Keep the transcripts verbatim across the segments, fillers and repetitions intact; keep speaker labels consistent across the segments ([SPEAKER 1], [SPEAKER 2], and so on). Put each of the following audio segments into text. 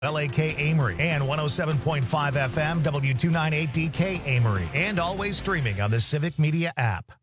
[SPEAKER 1] L A K Amory and one oh seven point five F M W two ninety-eight D K Amory, and always streaming on the Civic Media app.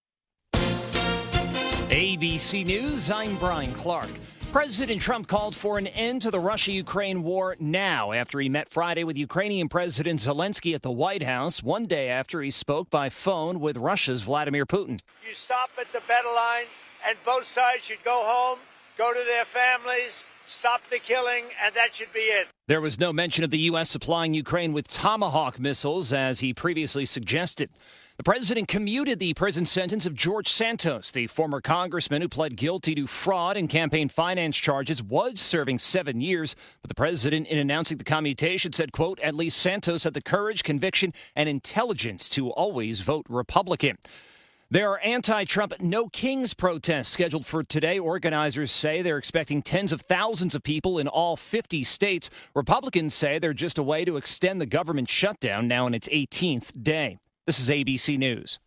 [SPEAKER 2] A B C News, I'm Brian Clark. President Trump called for an end to the Russia-Ukraine war now after he met Friday with Ukrainian President Zelensky at the White House, one day after he spoke by phone with Russia's Vladimir Putin.
[SPEAKER 3] You stop at the battle line, and both sides should go home, go to their families, stop the killing, and that should be it.
[SPEAKER 2] There was no mention of the U S supplying Ukraine with Tomahawk missiles, as he previously suggested. The president commuted the prison sentence of George Santos, the former congressman who pled guilty to fraud and campaign finance charges, was serving seven years. But the president, in announcing the commutation, said, quote, at least Santos had the courage, conviction, and intelligence to always vote Republican. There are anti-Trump No Kings protests scheduled for today. Organizers say they're expecting tens of thousands of people in all fifty states. Republicans say they're just a way to extend the government shutdown now in its eighteenth day. This is A B C News.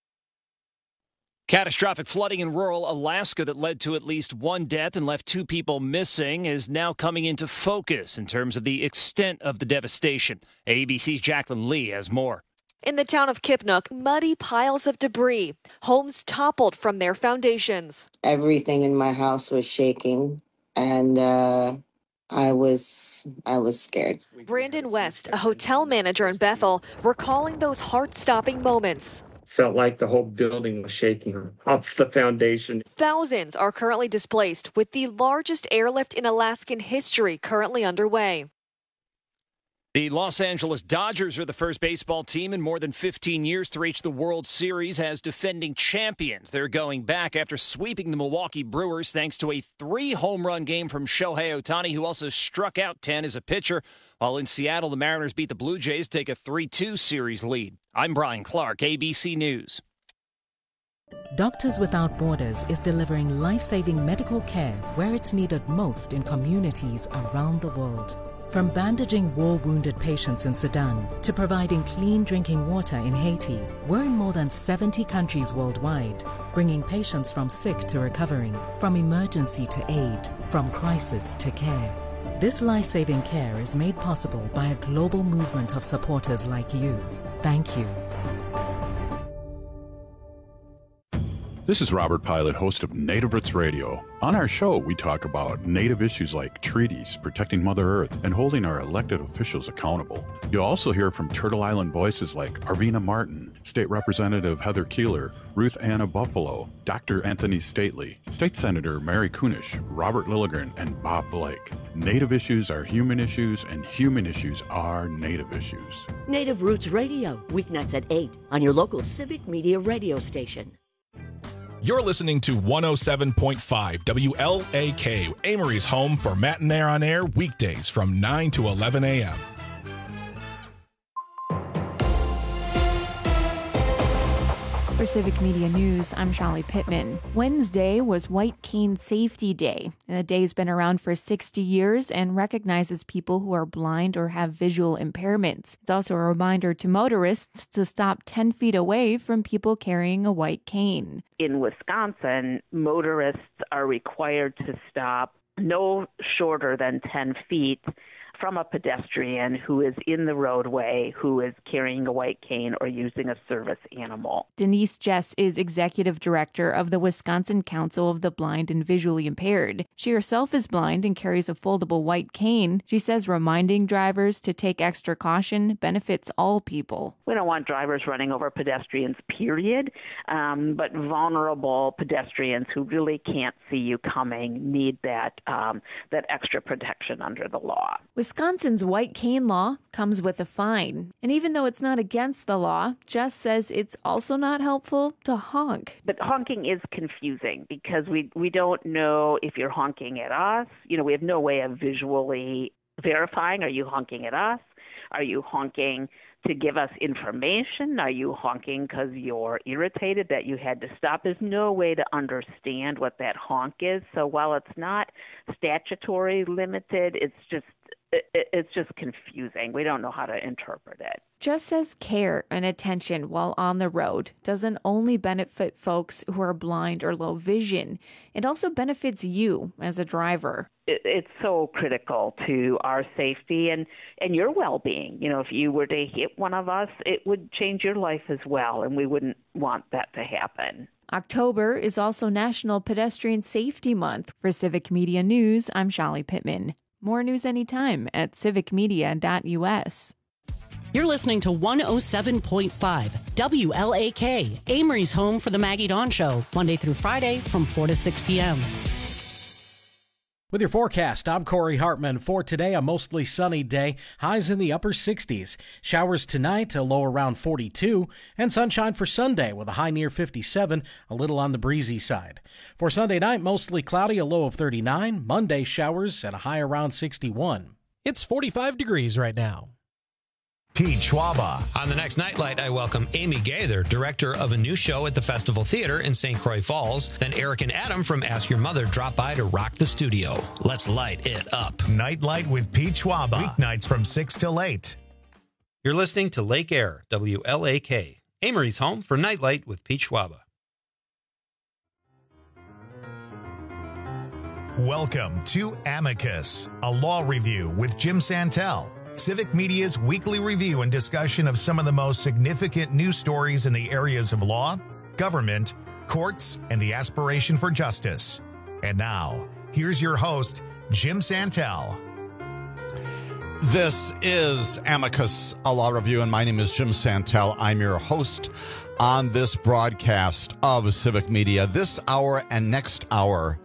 [SPEAKER 2] Catastrophic flooding in rural Alaska that led to at least one death and left two people missing is now coming into focus in terms of the extent of the devastation. A B C's Jacqueline Lee has more.
[SPEAKER 4] In the town of Kipnuk, muddy piles of debris, homes toppled from their foundations.
[SPEAKER 5] Everything in my house was shaking, and uh, I was I was scared.
[SPEAKER 4] Brandon West, a hotel manager in Bethel, recalling those heart-stopping moments.
[SPEAKER 6] Felt like the whole building was shaking off the foundation.
[SPEAKER 4] Thousands are currently displaced, with the largest airlift in Alaskan history currently underway.
[SPEAKER 2] The Los Angeles Dodgers are the first baseball team in more than fifteen years to reach the World Series as defending champions. They're going back after sweeping the Milwaukee Brewers thanks to a three-home run game from Shohei Ohtani, who also struck out ten as a pitcher. While in Seattle, the Mariners beat the Blue Jays to take a three two series lead. I'm Brian Clark, A B C News.
[SPEAKER 7] Doctors Without Borders is delivering life-saving medical care where it's needed most in communities around the world. From bandaging war-wounded patients in Sudan to providing clean drinking water in Haiti, we're in more than seventy countries worldwide, bringing patients from sick to recovering, from emergency to aid, from crisis to care. This life-saving care is made possible by a global movement of supporters like you. Thank you.
[SPEAKER 8] This is Robert Pilot, host of Native Roots Radio. On our show, we talk about Native issues like treaties, protecting Mother Earth, and holding our elected officials accountable. You'll also hear from Turtle Island voices like Arvina Martin, State Representative Heather Keeler, Ruth Anna Buffalo, Doctor Anthony Stately, State Senator Mary Kunish, Robert Lilligren, and Bob Blake. Native issues are human issues, and human issues are Native issues.
[SPEAKER 9] Native Roots Radio, weeknights at eight on your local Civic Media radio station.
[SPEAKER 10] You're listening to one oh seven point five W L A K, Amory's home for Matinee on Air, weekdays from nine to eleven a.m.
[SPEAKER 11] For Civic Media News, I'm Shali Pittman. Wednesday was White Cane Safety Day. The day's been around for sixty years and recognizes people who are blind or have visual impairments. It's also a reminder to motorists to stop ten feet away from people carrying a white cane.
[SPEAKER 12] In Wisconsin, motorists are required to stop no shorter than ten feet from a pedestrian who is in the roadway, who is carrying a white cane or using a service animal.
[SPEAKER 11] Denise Jess is executive director of the Wisconsin Council of the Blind and Visually Impaired. She herself is blind and carries a foldable white cane. She says reminding drivers to take extra caution benefits all people.
[SPEAKER 12] We don't want drivers running over pedestrians, period, um, but vulnerable pedestrians who really can't see you coming need that, um, that extra protection under the law.
[SPEAKER 11] Wisconsin's white cane law comes with a fine. And even though it's not against the law, Jess says it's also not helpful to honk.
[SPEAKER 12] But honking is confusing because we, we don't know if you're honking at us. You know, we have no way of visually verifying. Are you honking at us? Are you honking to give us information? Are you honking because you're irritated that you had to stop? There's no way to understand what that honk is. So while it's not statutory limited, it's just it, it's just confusing. We don't know how to interpret it.
[SPEAKER 11] Jess says care and attention while on the road doesn't only benefit folks who are blind or low vision. It also benefits you as a driver.
[SPEAKER 12] It, it's so critical to our safety and, and your well-being. You know, if you were to hit one of us, it would change your life as well, and we wouldn't want that to happen.
[SPEAKER 11] October is also National Pedestrian Safety Month. For Civic Media News, I'm Shali Pittman. More news anytime at civic media dot u s.
[SPEAKER 13] You're listening to one oh seven point five W L A K, Amory's home for the Maggie Dawn Show, Monday through Friday from four to six p.m.
[SPEAKER 14] With your forecast, I'm Corey Hartman. For today, a mostly sunny day, highs in the upper sixties. Showers tonight, a low around forty-two, and sunshine for Sunday with a high near fifty-seven, a little on the breezy side. For Sunday night, mostly cloudy, a low of thirty-nine. Monday, showers at a high around sixty-one.
[SPEAKER 15] It's forty-five degrees right now.
[SPEAKER 1] Pete Schwaba.
[SPEAKER 16] On the next Nightlight, I welcome Amy Gaither, director of a new show at the Festival Theater in Saint Croix Falls. Then Eric and Adam from Ask Your Mother drop by to rock the studio. Let's light it up.
[SPEAKER 1] Nightlight with Pete Schwaba. Weeknights from six till eight.
[SPEAKER 16] You're listening to Lake Air, W L A K, Amory's home for Nightlight with Pete Schwaba.
[SPEAKER 1] Welcome to Amicus, a law review with Jim Santel. Civic Media's weekly review and discussion of some of the most significant news stories in the areas of law, government, courts, and the aspiration for justice. And now, here's your host, Jim Santel.
[SPEAKER 17] This is Amicus, a law review, and my name is Jim Santel. I'm your host on this broadcast of Civic Media. This hour and next hour,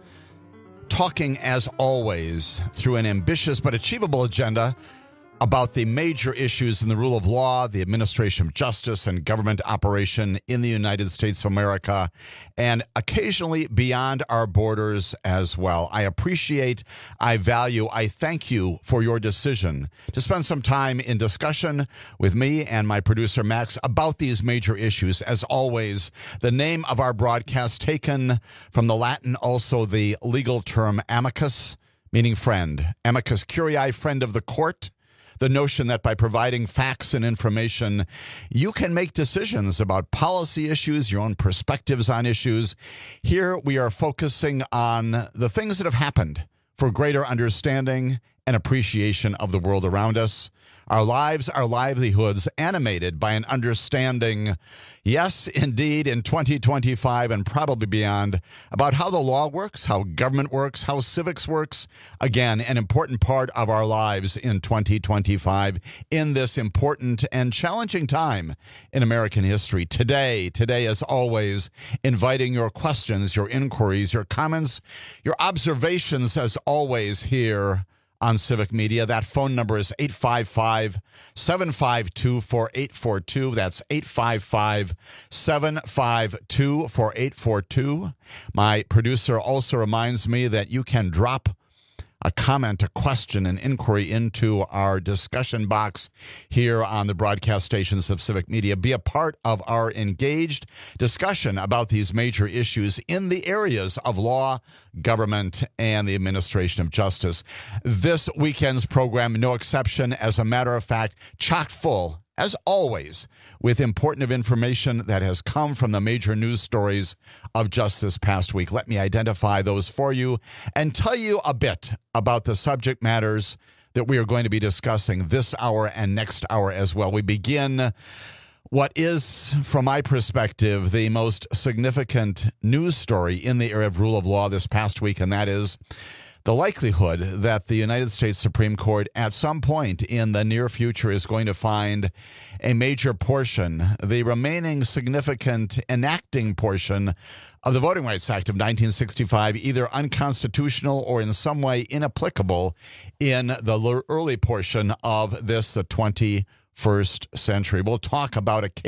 [SPEAKER 17] talking as always through an ambitious but achievable agenda about the major issues in the rule of law, the administration of justice, and government operation in the United States of America, and occasionally beyond our borders as well. I appreciate, I value, I thank you for your decision to spend some time in discussion with me and my producer, Max, about these major issues. As always, the name of our broadcast taken from the Latin, also the legal term amicus, meaning friend. Amicus curiae, friend of the court. The notion that by providing facts and information, you can make decisions about policy issues, your own perspectives on issues. Here we are focusing on the things that have happened for greater understanding and appreciation of the world around us. Our lives, our livelihoods animated by an understanding, yes, indeed, in twenty twenty-five and probably beyond, about how the law works, how government works, how civics works. Again, an important part of our lives in twenty twenty-five in this important and challenging time in American history. Today, today, as always, inviting your questions, your inquiries, your comments, your observations, as always, here on Civic Media. That phone number is eight five five, seven five two, four eight four two. That's eight five five, seven five two, four eight four two. My producer also reminds me that you can drop a comment, a question, an inquiry into our discussion box here on the broadcast stations of Civic Media. Be a part of our engaged discussion about these major issues in the areas of law, government, and the administration of justice. This weekend's program, no exception, as a matter of fact, chock full, as always, with important information that has come from the major news stories of just this past week. Let me identify those for you and tell you a bit about the subject matters that we are going to be discussing this hour and next hour as well. We begin what is, from my perspective, the most significant news story in the area of rule of law this past week, and that is the likelihood that the United States Supreme Court at some point in the near future is going to find a major portion, the remaining significant enacting portion of the Voting Rights Act of nineteen sixty-five, either unconstitutional or in some way inapplicable in the early portion of this, the twenty-first century. We'll talk about a case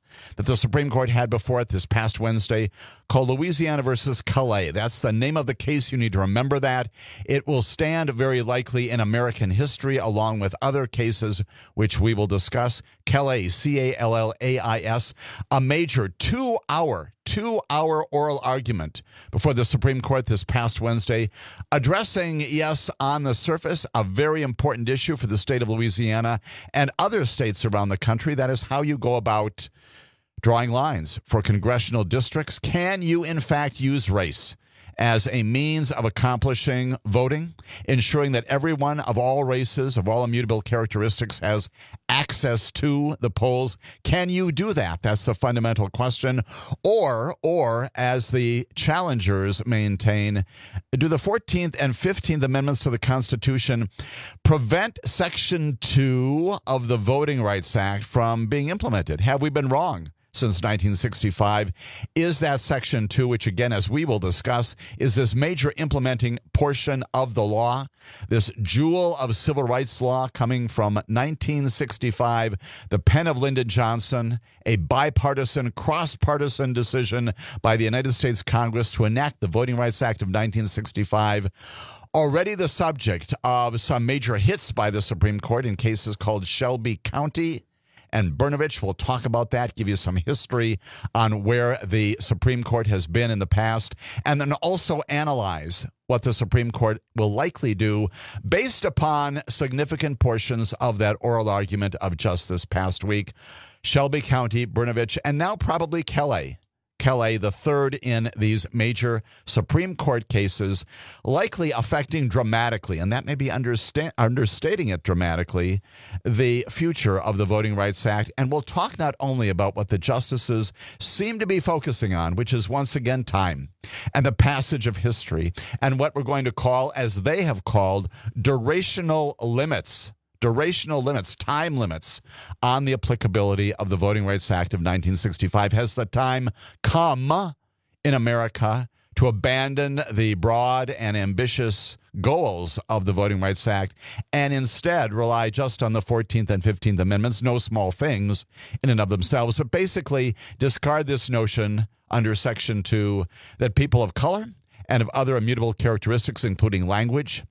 [SPEAKER 17] that the Supreme Court had before it this past Wednesday called Louisiana versus Calais. That's the name of the case. You need to remember that. It will stand very likely in American history along with other cases which we will discuss. Calais, C A L L A I S, a major two-hour two-hour oral argument before the Supreme Court this past Wednesday, addressing, yes, on the surface, a very important issue for the state of Louisiana and other states around the country. That is how you go about drawing lines for congressional districts. Can you, in fact, use race as a means of accomplishing voting, ensuring that everyone of all races, of all immutable characteristics, has access to the polls? Can you do that? That's the fundamental question. Or, or as the challengers maintain, do the fourteenth and fifteenth Amendments to the Constitution prevent Section two of the Voting Rights Act from being implemented? Have we been wrong since nineteen sixty-five? Is that Section two, which again, as we will discuss, is this major implementing portion of the law, this jewel of civil rights law coming from nineteen sixty-five, the pen of Lyndon Johnson, a bipartisan, cross-partisan decision by the United States Congress to enact the Voting Rights Act of nineteen sixty-five, already the subject of some major hits by the Supreme Court in cases called Shelby County and Brnovich. We'll talk about that, give you some history on where the Supreme Court has been in the past, and then also analyze what the Supreme Court will likely do based upon significant portions of that oral argument of just this past week. Shelby County, Brnovich, and now probably Calais. Calais, the third in these major Supreme Court cases, likely affecting dramatically, and that may be understa- understating it dramatically, the future of the Voting Rights Act. And we'll talk not only about what the justices seem to be focusing on, which is once again time and the passage of history, and what we're going to call, as they have called, durational limits. Durational limits, time limits on the applicability of the Voting Rights Act of nineteen sixty-five. Has the time come in America to abandon the broad and ambitious goals of the Voting Rights Act and instead rely just on the fourteenth and fifteenth Amendments, no small things in and of themselves, but basically discard this notion under Section two that people of color and of other immutable characteristics, including language,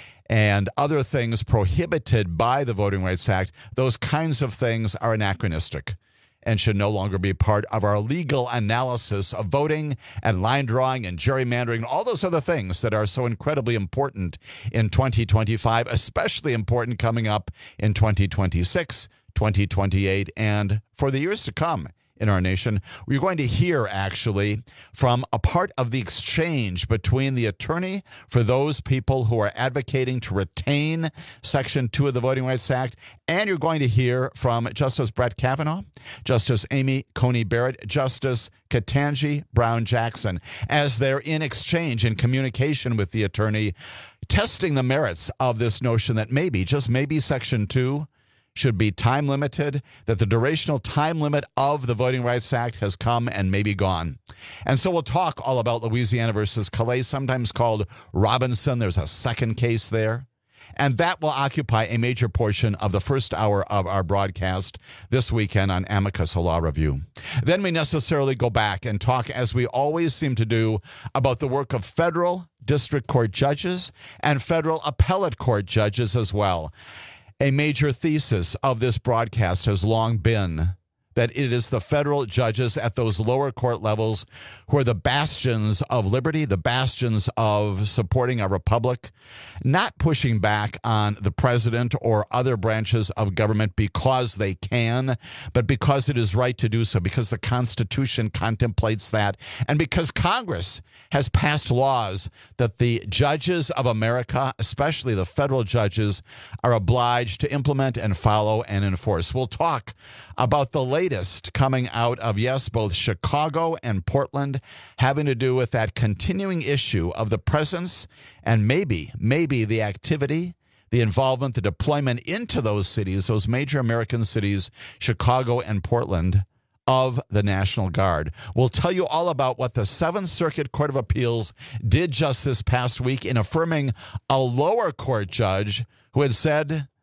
[SPEAKER 17] and other things prohibited by the Voting Rights Act, those kinds of things are anachronistic and should no longer be part of our legal analysis of voting and line drawing and gerrymandering, all those other things that are so incredibly important in twenty twenty-five, especially important coming up in twenty twenty-six, twenty twenty-eight, and for the years to come in our nation. We're going to hear, actually, from a part of the exchange between the attorney for those people who are advocating to retain Section two of the Voting Rights Act, and you're going to hear from Justice Brett Kavanaugh, Justice Amy Coney Barrett, Justice Ketanji Brown Jackson, as they're in exchange, in communication with the attorney, testing the merits of this notion that maybe, just maybe, Section two should be time limited, that the durational time limit of the Voting Rights Act has come and may be gone. And so we'll talk all about Louisiana versus Calais, sometimes called Robinson. There's a second case there. And that will occupy a major portion of the first hour of our broadcast this weekend on Amicus, a Law Review. Then we necessarily go back and talk, as we always seem to do, about the work of federal district court judges and federal appellate court judges as well. A major thesis of this broadcast has long been that it is the federal judges at those lower court levels who are the bastions of liberty, the bastions of supporting a republic, not pushing back on the president or other branches of government because they can, but because it is right to do so, because the Constitution contemplates that, and because Congress has passed laws that the judges of America, especially the federal judges, are obliged to implement and follow and enforce. We'll talk about the latest coming out of, yes, both Chicago and Portland, having to do with that continuing issue of the presence and maybe, maybe the activity, the involvement, the deployment into those cities, those major American cities, Chicago and Portland, of the National Guard. We'll tell you all about what the Seventh Circuit Court of Appeals did just this past week in affirming a lower court judge who had said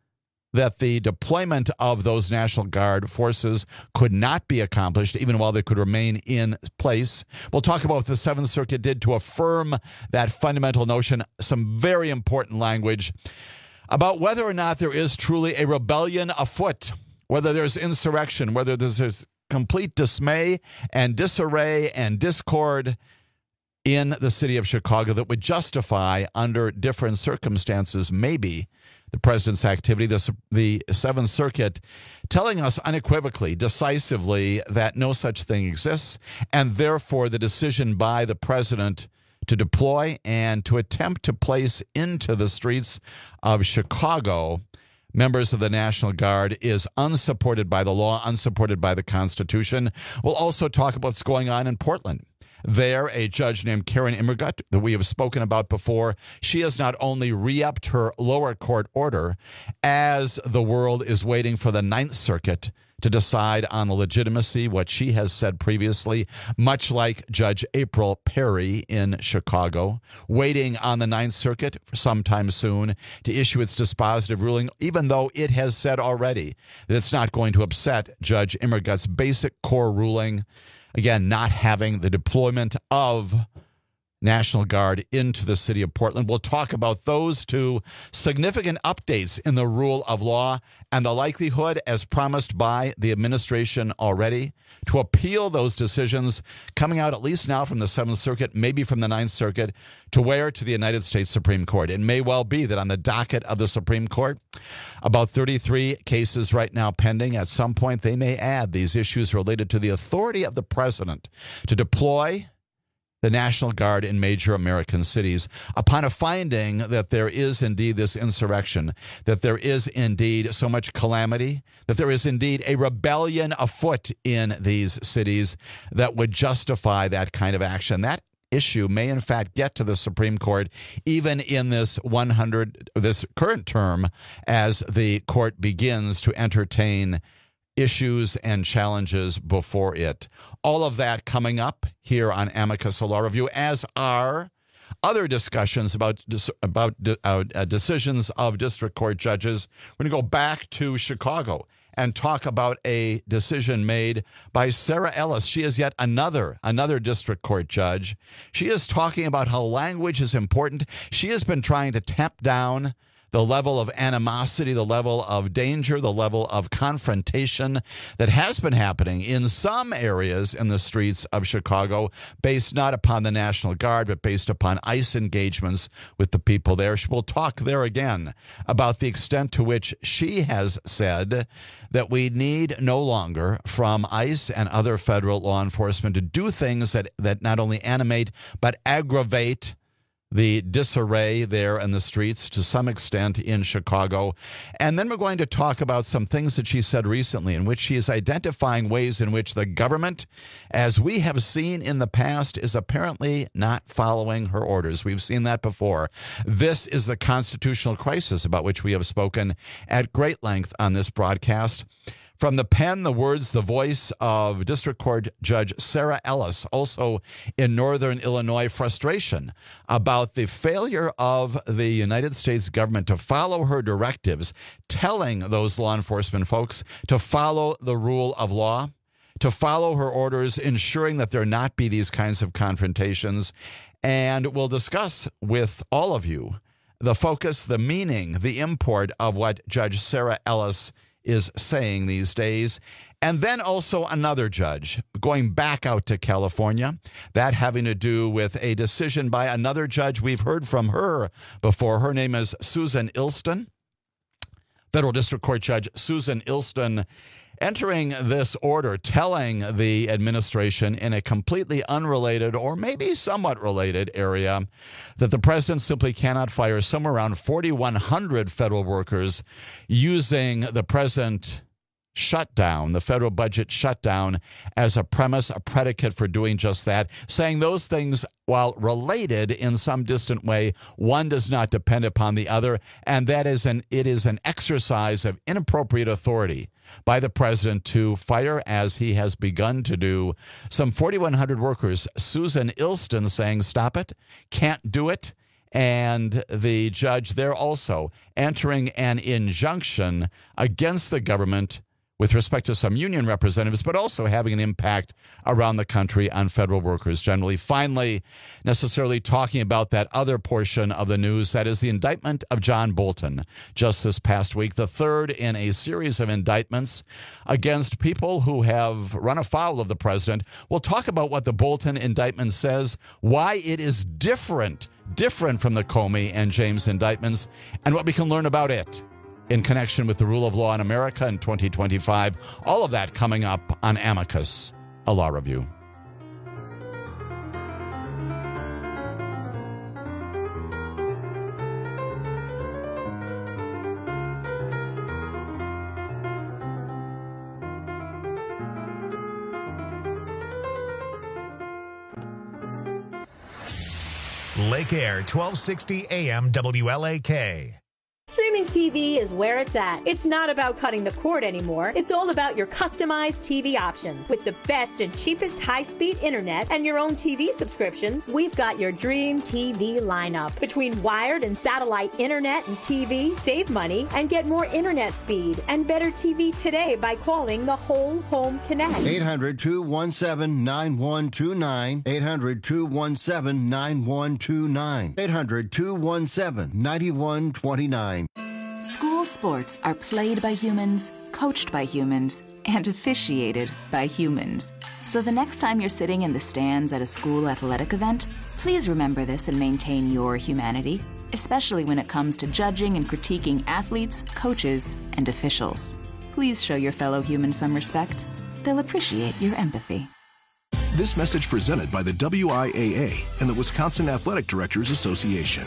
[SPEAKER 17] that the deployment of those National Guard forces could not be accomplished, even while they could remain in place. We'll talk about what the Seventh Circuit did to affirm that fundamental notion, some very important language about whether or not there is truly a rebellion afoot, whether there's insurrection, whether there's complete dismay and disarray and discord in the city of Chicago that would justify, under different circumstances, maybe the president's activity. The, the Seventh Circuit telling us unequivocally, decisively, that no such thing exists, and therefore the decision by the president to deploy and to attempt to place into the streets of Chicago members of the National Guard is unsupported by the law, unsupported by the Constitution. We'll also talk about what's going on in Portland. There, a judge named Karen Immergut, that we have spoken about before, she has not only re-upped her lower court order as the world is waiting for the Ninth Circuit to decide on the legitimacy, what she has said previously, much like Judge April Perry in Chicago, waiting on the Ninth Circuit sometime soon to issue its dispositive ruling, even though it has said already that it's not going to upset Judge Immergut's basic core ruling. Again, not having the deployment of National Guard into the city of Portland. We'll talk about those two significant updates in the rule of law and the likelihood, as promised by the administration already, to appeal those decisions coming out at least now from the Seventh Circuit, maybe from the Ninth Circuit, to where? To the United States Supreme Court. It may well be that on the docket of the Supreme Court, about thirty-three cases right now pending. At some point, they may add these issues related to the authority of the president to deploy the National Guard in major American cities upon a finding that there is indeed this insurrection, that there is indeed so much calamity, that there is indeed a rebellion afoot in these cities that would justify that kind of action. That issue may in fact get to the Supreme Court even in this one hundred this current term as the court begins to entertain issues and challenges before it. All of that coming up here on Amicus Law Review, as are other discussions about about uh, decisions of district court judges. We're going to go back to Chicago and talk about a decision made by Sarah Ellis. She is yet another another district court judge. She is talking about how language is important. She has been trying to tamp down the level of animosity, the level of danger, the level of confrontation that has been happening in some areas in the streets of Chicago, based not upon the National Guard, but based upon ICE engagements with the people there. She will talk there again about the extent to which she has said that we need no longer from ICE and other federal law enforcement to do things that, that not only animate but aggravate the disarray there in the streets to some extent in Chicago. And then we're going to talk about some things that she said recently in which she is identifying ways in which the government, as we have seen in the past, is apparently not following her orders. We've seen that before. This is the constitutional crisis about which we have spoken at great length on this broadcast. From the pen, the words, the voice of District Court Judge Sarah Ellis, also in Northern Illinois, frustration about the failure of the United States government to follow her directives, telling those law enforcement folks to follow the rule of law, to follow her orders, ensuring that there not be these kinds of confrontations. And we'll discuss with all of you the focus, the meaning, the import of what Judge Sarah Ellis is saying these days. And then also another judge going back out to California, that having to do with a decision by another judge. We've heard from her before. Her name is Susan Ilston, Federal District Court Judge Susan Ilston, entering this order, telling the administration in a completely unrelated or maybe somewhat related area that the president simply cannot fire somewhere around forty-one hundred federal workers using the present shutdown, the federal budget shutdown, as a premise, a predicate for doing just that, saying those things, while related in some distant way, one does not depend upon the other, and that is an it is an exercise of inappropriate authority by the president to fire, as he has begun to do, some forty-one hundred workers. Susan Ilston saying, stop it, can't do it, And the judge there also entering an injunction against the government with respect to some union representatives, but also having an impact around the country on federal workers generally. Finally, necessarily talking about that other portion of the news, that is the indictment of John Bolton just this past week, the third in a series of indictments against people who have run afoul of the president. We'll talk about what the Bolton indictment says, why it is different, different from the Comey and James indictments, and what we can learn about it in connection with the rule of law in America in twenty twenty-five. All of that coming up on Amicus, a law review.
[SPEAKER 1] Lake Air, twelve sixty A M W L A K.
[SPEAKER 18] Streaming T V is where it's at. It's not about cutting the cord anymore. It's all about your customized T V options. With the best and cheapest high-speed internet and your own T V subscriptions, we've got your dream T V lineup. Between wired and satellite internet and T V, save money and get more internet speed and better T V today by calling the Whole Home Connect.
[SPEAKER 19] eight hundred, two one seven, nine one two nine. eight hundred, two one seven, nine one two nine. eight hundred, two one seven, nine one two nine.
[SPEAKER 20] School sports are played by humans, coached by humans, and officiated by humans. So the next time you're sitting in the stands at a school athletic event, please remember this and maintain your humanity, especially when it comes to judging and critiquing athletes, coaches, and officials. Please show your fellow humans some respect. They'll appreciate your empathy.
[SPEAKER 21] This message presented by the W I A A and the Wisconsin Athletic Directors Association.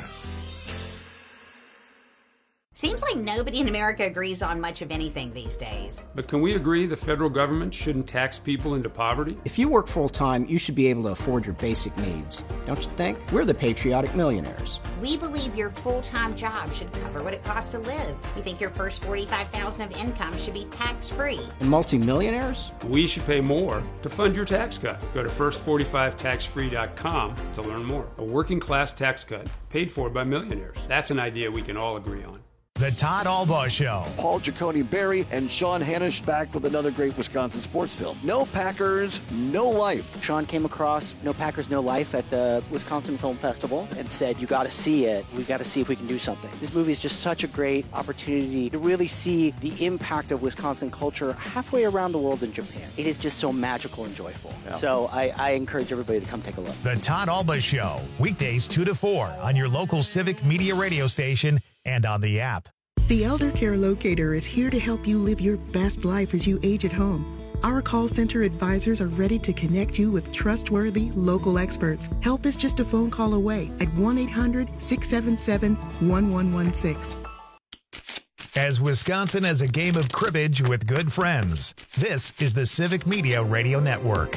[SPEAKER 22] Seems like nobody in America agrees on much of anything these days.
[SPEAKER 23] But can we agree the federal government shouldn't tax people into poverty?
[SPEAKER 24] If you work full-time, you should be able to afford your basic needs. Don't you think? We're the patriotic millionaires.
[SPEAKER 22] We believe your full-time job should cover what it costs to live. We think your first forty-five thousand dollars of income should be tax-free.
[SPEAKER 24] And multi-millionaires?
[SPEAKER 23] We should pay more to fund your tax cut. Go to first forty-five tax free dot com to learn more. A working-class tax cut paid for by millionaires. That's an idea we can all agree on.
[SPEAKER 1] The Todd Albaugh Show.
[SPEAKER 25] Paul Giacone Berry and Sean Hanisch back with another great Wisconsin sports film. No Packers, No Life.
[SPEAKER 26] Sean came across No Packers, No Life at the Wisconsin Film Festival and said, you got to see it. We got to see if we can do something. This movie is just such a great opportunity to really see the impact of Wisconsin culture halfway around the world in Japan. It is just so magical and joyful. Yeah. So I, I encourage everybody to come take a look.
[SPEAKER 1] The Todd Albaugh Show, weekdays two to four on your local Civic Media radio station and on the app.
[SPEAKER 27] The Elder Care Locator is here to help you live your best life as you age at home. Our call center advisors are ready to connect you with trustworthy local experts. Help is just a phone call away at one eight hundred, six seven seven, one one one six.
[SPEAKER 1] As Wisconsin has a game of cribbage with good friends, this is the Civic Media Radio Network.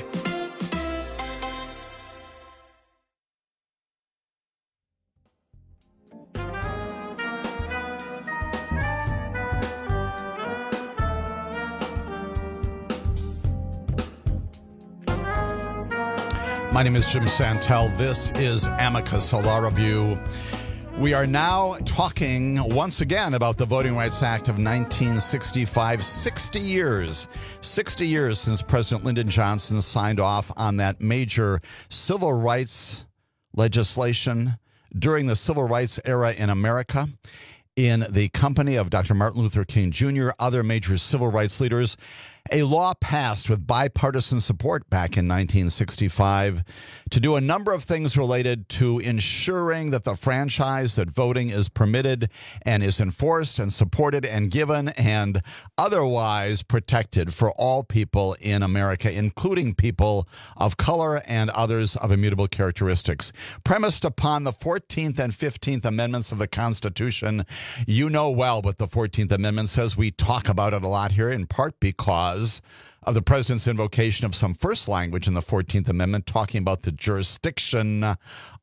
[SPEAKER 17] My name is Jim Santel. This is Amicus, a law review. We are now talking once again about the Voting Rights Act of nineteen sixty-five. sixty years, sixty years since President Lyndon Johnson signed off on that major civil rights legislation during the civil rights era in America. In the company of Doctor Martin Luther King Junior, other major civil rights leaders, a law passed with bipartisan support back in nineteen sixty-five to do a number of things related to ensuring that the franchise, that voting is permitted and is enforced and supported and given and otherwise protected for all people in America, including people of color and others of immutable characteristics. Premised upon the fourteenth and fifteenth Amendments of the Constitution. You know well what the fourteenth Amendment says. We talk about it a lot here, in part because of the president's invocation of some first language in the fourteenth Amendment, talking about the jurisdiction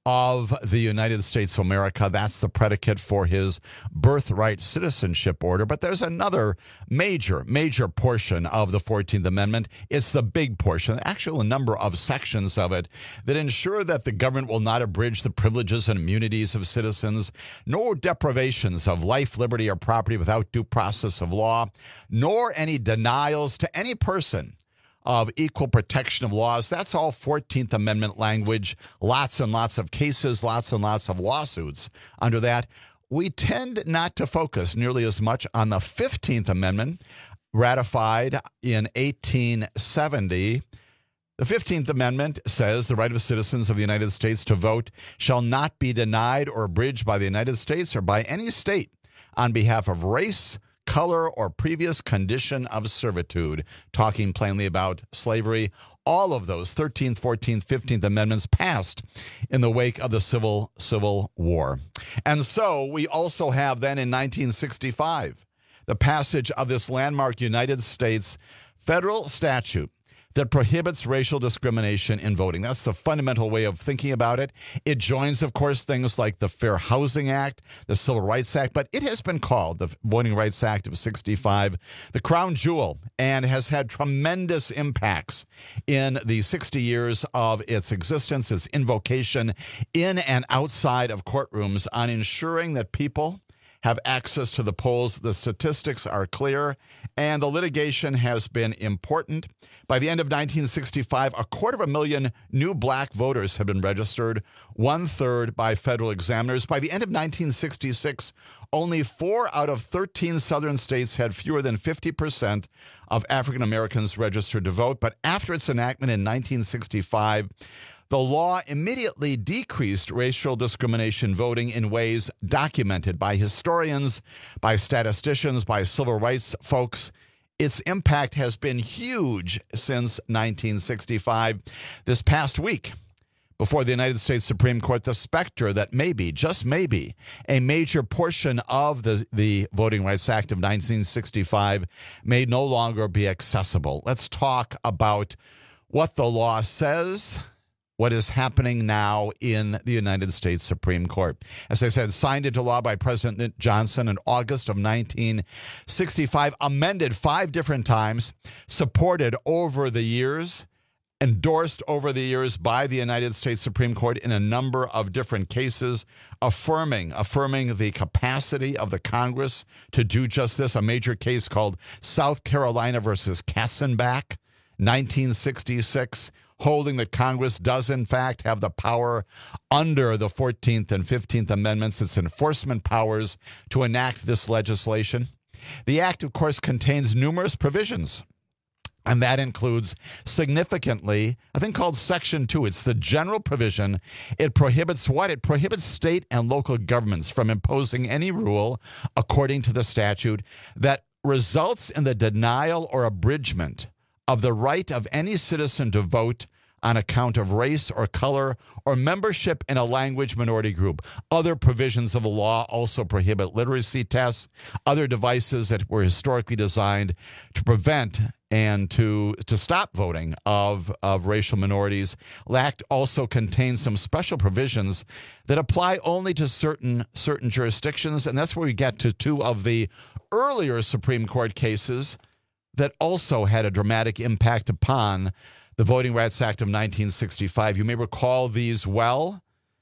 [SPEAKER 17] of the United States of America. That's the predicate for his birthright citizenship order. But there's another major, major portion of the fourteenth Amendment. It's the big portion, actually a number of sections of it that ensure that the government will not abridge the privileges and immunities of citizens, nor deprivations of life, liberty, or property without due process of law, nor any denials to any person of equal protection of laws. That's all fourteenth Amendment language. Lots and lots of cases, lots and lots of lawsuits under that. We tend not to focus nearly as much on the fifteenth Amendment, ratified in eighteen seventy. The fifteenth Amendment says the right of citizens of the United States to vote shall not be denied or abridged by the United States or by any state on behalf of race, color, or previous condition of servitude, talking plainly about slavery. All of those thirteenth, fourteenth, fifteenth Amendments passed in the wake of the Civil Civil War. And so we also have then in nineteen sixty-five the passage of this landmark United States federal statute that prohibits racial discrimination in voting. That's the fundamental way of thinking about it. It joins, of course, things like the Fair Housing Act, the Civil Rights Act, but it has been called the Voting Rights Act of sixty-five, the crown jewel, and has had tremendous impacts in the sixty years of its existence, its invocation in and outside of courtrooms on ensuring that people have access to the polls. The statistics are clear, and the litigation has been important. By the end of nineteen sixty-five, a quarter of a million new black voters have been registered, one-third by federal examiners. By the end of nineteen sixty-six, only four out of thirteen southern states had fewer than fifty percent of African Americans registered to vote. But after its enactment in nineteen sixty-five, the law immediately decreased racial discrimination voting in ways documented by historians, by statisticians, by civil rights folks. Its impact has been huge since nineteen sixty-five. This past week, before the United States Supreme Court, the specter that maybe, just maybe, a major portion of the, the Voting Rights Act of nineteen sixty-five may no longer be accessible. Let's talk about what the law says, what is happening now in the United States Supreme Court. As I said, signed into law by President Johnson in August of nineteen sixty-five, amended five different times, supported over the years, endorsed over the years by the United States Supreme Court in a number of different cases, affirming, affirming the capacity of the Congress to do just this. A major case called South Carolina versus Katzenbach, nineteen sixty-six, holding that Congress does, in fact, have the power under the fourteenth and fifteenth Amendments, its enforcement powers, to enact this legislation. The act, of course, contains numerous provisions, and that includes significantly a thing called Section two. It's the general provision. It prohibits what? It prohibits state and local governments from imposing any rule, according to the statute, that results in the denial or abridgment of the right of any citizen to vote on account of race or color or membership in a language minority group. Other provisions of the law also prohibit literacy tests, other devices that were historically designed to prevent and to to stop voting of, of racial minorities. The Act also contains some special provisions that apply only to certain certain jurisdictions, and that's where we get to two of the earlier Supreme Court cases that also had a dramatic impact upon the Voting Rights Act of nineteen sixty-five. You may recall these well.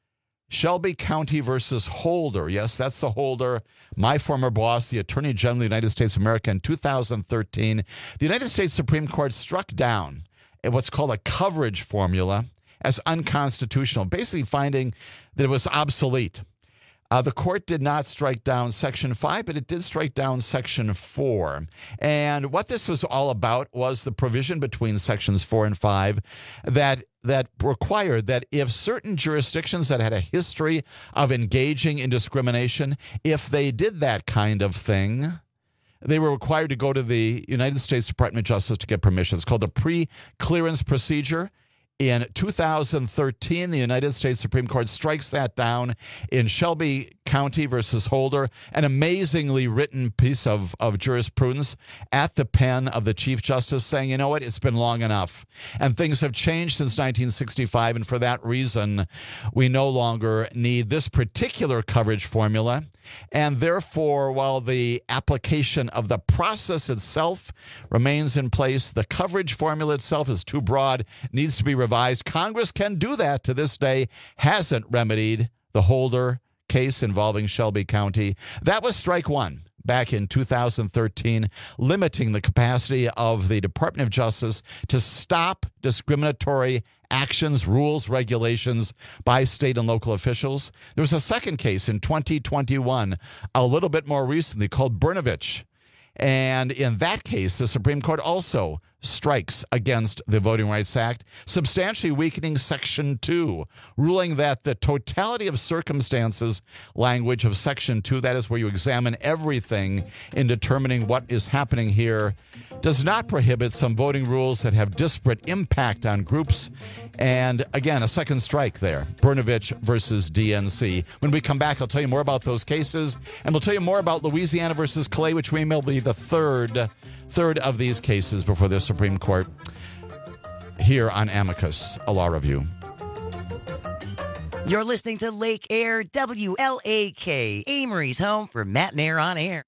[SPEAKER 17] Shelby County versus Holder. Yes, that's the Holder. My former boss, the Attorney General of the United States of America in two thousand thirteen. The United States Supreme Court struck down what's called a coverage formula as unconstitutional, basically finding that it was obsolete. Uh, the court did not strike down Section five, but it did strike down Section four. And what this was all about was the provision between Sections four and five that that required that if certain jurisdictions that had a history of engaging in discrimination, if they did that kind of thing, they were required to go to the United States Department of Justice to get permission. It's called the pre-clearance procedure. In two thousand thirteen, the United States Supreme Court strikes that down in Shelby County versus Holder, an amazingly written piece of, of jurisprudence at the pen of the Chief Justice saying, you know what, it's been long enough. And things have changed since nineteen sixty-five, and for that reason, we no longer need this particular coverage formula. And therefore, while the application of the process itself remains in place, the coverage formula itself is too broad, needs to be revised. Congress can do that to this day, hasn't remedied the Holder case involving Shelby County. That was strike one back in two thousand thirteen, limiting the capacity of the Department of Justice to stop discriminatory actions, rules, regulations by state and local officials. There was a second case in twenty twenty-one, a little bit more recently, called Brnovich. And in that case, the Supreme Court also strikes against the Voting Rights Act, substantially weakening Section two, ruling that the totality of circumstances language of Section two, that is where you examine everything in determining what is happening here, does not prohibit some voting rules that have disparate impact on groups. And again, a second strike there, Brnovich versus D N C. When we come back, I'll tell you more about those cases, and we'll tell you more about Louisiana versus Clay, which we may be the third third of these cases before the Supreme Court here on Amicus, a law review.
[SPEAKER 2] You're listening to Lake Air, W L A K, Amory's home for Matt and Air on Air.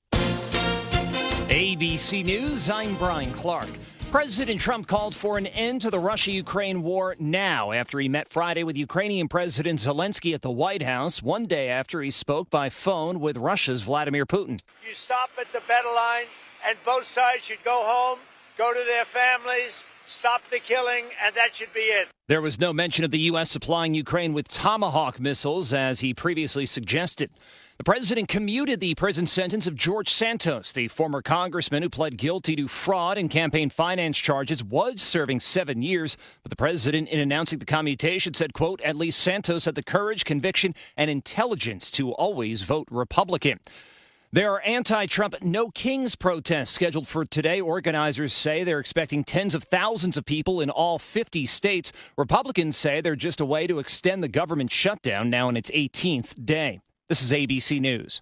[SPEAKER 3] A B C News, I'm Brian Clark. President Trump called for an end to the Russia-Ukraine war now after he met Friday with Ukrainian President Zelensky at the White House, one day after he spoke by phone with Russia's Vladimir Putin.
[SPEAKER 4] You stop at the battle line, and both sides should go home, go to their families, stop the killing, and that should be it.
[SPEAKER 3] There was no mention of the U S supplying Ukraine with Tomahawk missiles, as he previously suggested. The president commuted the prison sentence of George Santos, the former congressman who pled guilty to fraud and campaign finance charges, was serving seven years. But the president, in announcing the commutation, said, quote, at least Santos had the courage, conviction, and intelligence to always vote Republican. There are anti-Trump No Kings protests scheduled for today. Organizers say they're expecting tens of thousands of people in all fifty states. Republicans say they're just a way to extend the government shutdown now in its eighteenth day. This is A B C News.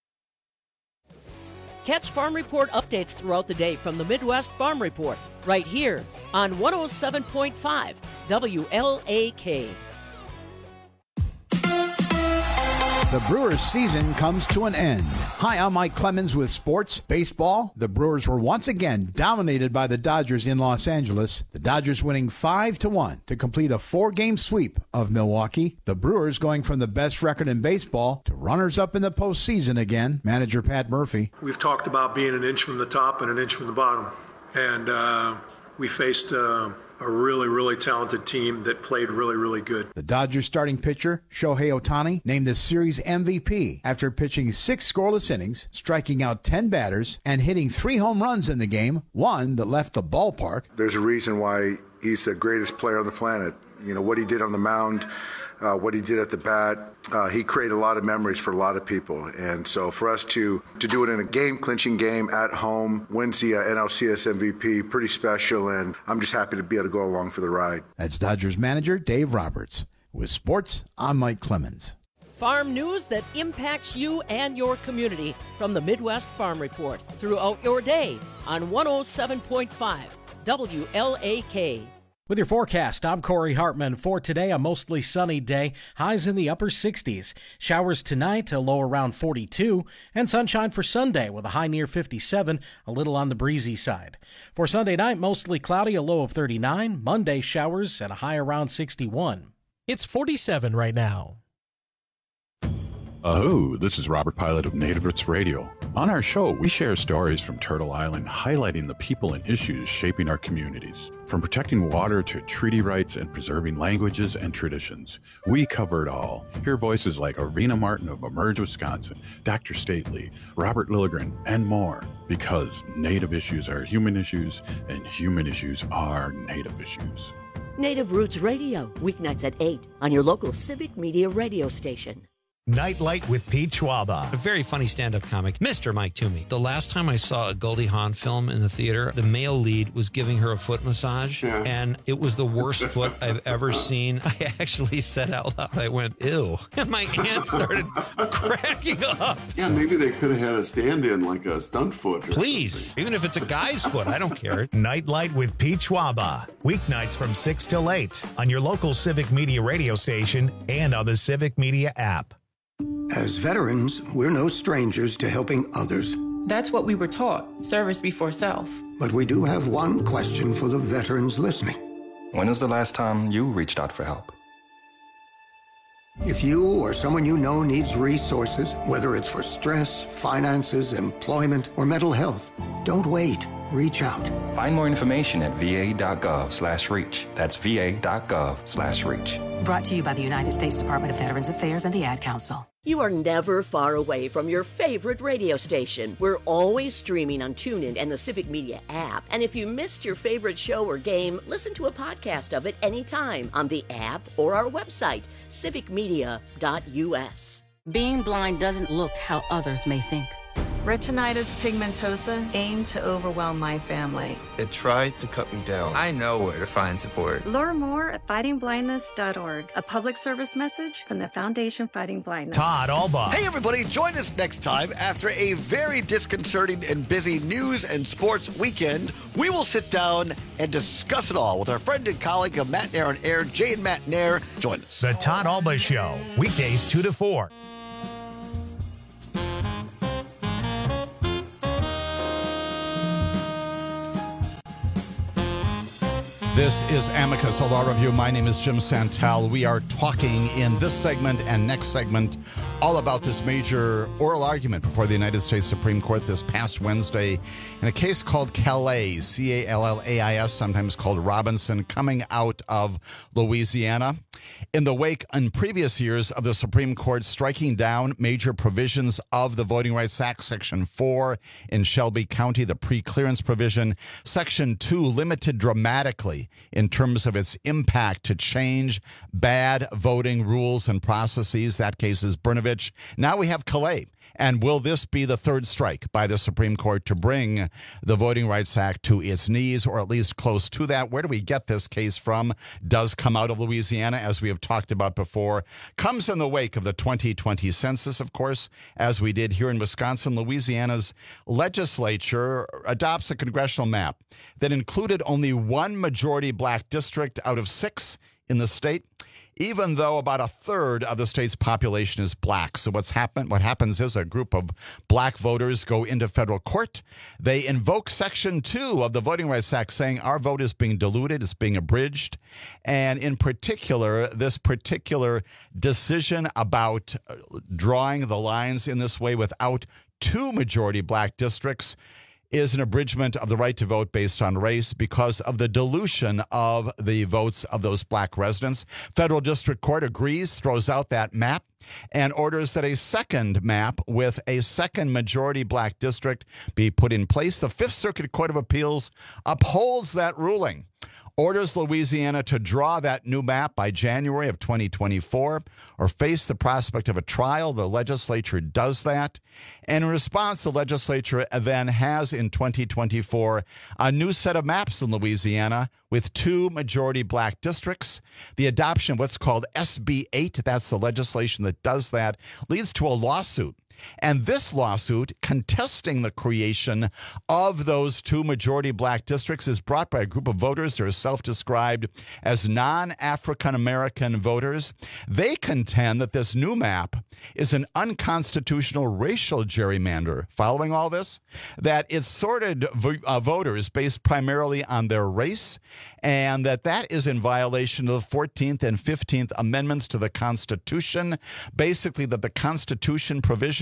[SPEAKER 5] Catch Farm Report updates throughout the day from the Midwest Farm Report, right here on one oh seven point five W L A K.
[SPEAKER 6] The Brewers season comes to an end. Hi, I'm Mike Clemens with sports. Baseball, the Brewers were once again dominated by the Dodgers in Los Angeles. The Dodgers winning five to one to complete a four-game sweep of Milwaukee. The Brewers going from the best record in baseball to runners-up in the postseason again. Manager Pat Murphy.
[SPEAKER 7] We've talked about being an inch from the top and an inch from the bottom. And uh, we faced... Uh, A really, really talented team that played really, really good.
[SPEAKER 6] The Dodgers starting pitcher, Shohei Ohtani, named the series M V P after pitching six scoreless innings, striking out ten batters, and hitting three home runs in the game, one that left the ballpark.
[SPEAKER 8] There's a reason why he's the greatest player on the planet. You know, what he did on the mound, uh, what he did at the bat, uh, he created a lot of memories for a lot of people. And so for us to, to do it in a game-clinching game at home, wins the uh, N L C S M V P, pretty special, and I'm just happy to be able to go along for the ride.
[SPEAKER 6] That's Dodgers manager Dave Roberts. With sports, I'm Mike Clemens.
[SPEAKER 5] Farm news that impacts you and your community from the Midwest Farm Report throughout your day on one oh seven point five W L A K.
[SPEAKER 14] With your forecast, I'm Corey Hartman. For today, a mostly sunny day, highs in the upper sixties. Showers tonight, a low around forty-two, and sunshine for Sunday with a high near fifty-seven, a little on the breezy side. For Sunday night, mostly cloudy, a low of thirty-nine. Monday, showers and a high around sixty-one.
[SPEAKER 15] It's forty-seven right now.
[SPEAKER 28] Aho, this is Robert Pilot of Native Roots Radio. On our show, we share stories from Turtle Island highlighting the people and issues shaping our communities. From protecting water to treaty rights and preserving languages and traditions, we cover it all. Hear voices like Arvina Martin of Emerge, Wisconsin, Doctor Stately, Robert Lilligren, and more. Because Native issues are human issues, and human issues are Native issues.
[SPEAKER 9] Native Roots Radio, weeknights at eight on your local Civic Media radio station.
[SPEAKER 1] Nightlight with Pete Schwaba.
[SPEAKER 10] A very funny stand-up comic, Mister Mike Toomey. The last time I saw a Goldie Hawn film in the theater, the male lead was giving her a foot massage, yeah. and it was the worst foot I've ever seen. I actually said out loud, I went, ew. And my aunt started cracking up.
[SPEAKER 11] Yeah, maybe they could have had a stand-in like a stunt foot.
[SPEAKER 10] Please, something. Even if it's a guy's foot, I don't care.
[SPEAKER 1] Nightlight with Pete Schwaba. Weeknights from six till eight on your local Civic Media radio station and on the Civic Media app.
[SPEAKER 12] As veterans, we're no strangers to helping others.
[SPEAKER 13] That's what we were taught, service before self.
[SPEAKER 12] But we do have one question for the veterans listening.
[SPEAKER 16] When was the last time you reached out for help?
[SPEAKER 12] If you or someone you know needs resources, whether it's for stress, finances, employment, or mental health, don't wait. Reach out.
[SPEAKER 16] Find more information at va.gov slash reach. That's va.gov slash reach.
[SPEAKER 18] Brought to you by the United States Department of Veterans Affairs and the Ad Council.
[SPEAKER 9] You are never far away from your favorite radio station. We're always streaming on TuneIn and the Civic Media app. And if you missed your favorite show or game, listen to a podcast of it anytime on the app or our website, civic media dot u s.
[SPEAKER 19] Being blind doesn't look how others may think.
[SPEAKER 20] Retinitis pigmentosa aimed to overwhelm my family.
[SPEAKER 29] It tried to cut me down. I know where to find support.
[SPEAKER 30] Learn more at fighting blindness dot org. A public service message from the Foundation Fighting Blindness.
[SPEAKER 1] Todd Alba.
[SPEAKER 31] Hey, everybody, join us next time. After a very disconcerting and busy news and sports weekend, we will sit down and discuss it all with our friend and colleague of Matt Nair on Air, Jay and Matt Nair. Join us.
[SPEAKER 1] The Todd Alba Show, weekdays two to four.
[SPEAKER 17] This is Amicus, a law review. My name is Jim Santel. We are talking in this segment and next segment all about this major oral argument before the United States Supreme Court this past Wednesday in a case called Callais, C A L L A I S, sometimes called Robinson, coming out of Louisiana. In the wake in previous years of the Supreme Court striking down major provisions of the Voting Rights Act, Section four in Shelby County, the pre-clearance provision, Section two limited dramatically in terms of its impact to change bad voting rules and processes. That case is Brnovich. Now we have Callais. And will this be the third strike by the Supreme Court to bring the Voting Rights Act to its knees, or at least close to that? Where do we get this case from? Does come out of Louisiana, as we have talked about before. Comes in the wake of the twenty twenty census, of course, as we did here in Wisconsin. Louisiana's legislature adopts a congressional map that included only one majority black district out of six in the state, even though about a third of the state's population is black. So what's happened? What happens is a group of black voters go into federal court. They invoke Section two of the Voting Rights Act, saying our vote is being diluted, it's being abridged. And in particular, this particular decision about drawing the lines in this way without two majority black districts is an abridgment of the right to vote based on race because of the dilution of the votes of those black residents. Federal District Court agrees, throws out that map, and orders that a second map with a second majority black district be put in place. The Fifth Circuit Court of Appeals upholds that ruling, orders Louisiana to draw that new map by January of twenty twenty-four or face the prospect of a trial. The legislature does that. And in response, the legislature then has in twenty twenty-four a new set of maps in Louisiana with two majority black districts. The adoption of what's called S B eight, that's the legislation that does that, leads to a lawsuit. And this lawsuit contesting the creation of those two majority black districts is brought by a group of voters that are self-described as non-African American voters. They contend that this new map is an unconstitutional racial gerrymander. Following all this, that it sorted vo- uh, voters based primarily on their race, and that that is in violation of the fourteenth and fifteenth Amendments to the Constitution. Basically, that the Constitution provisions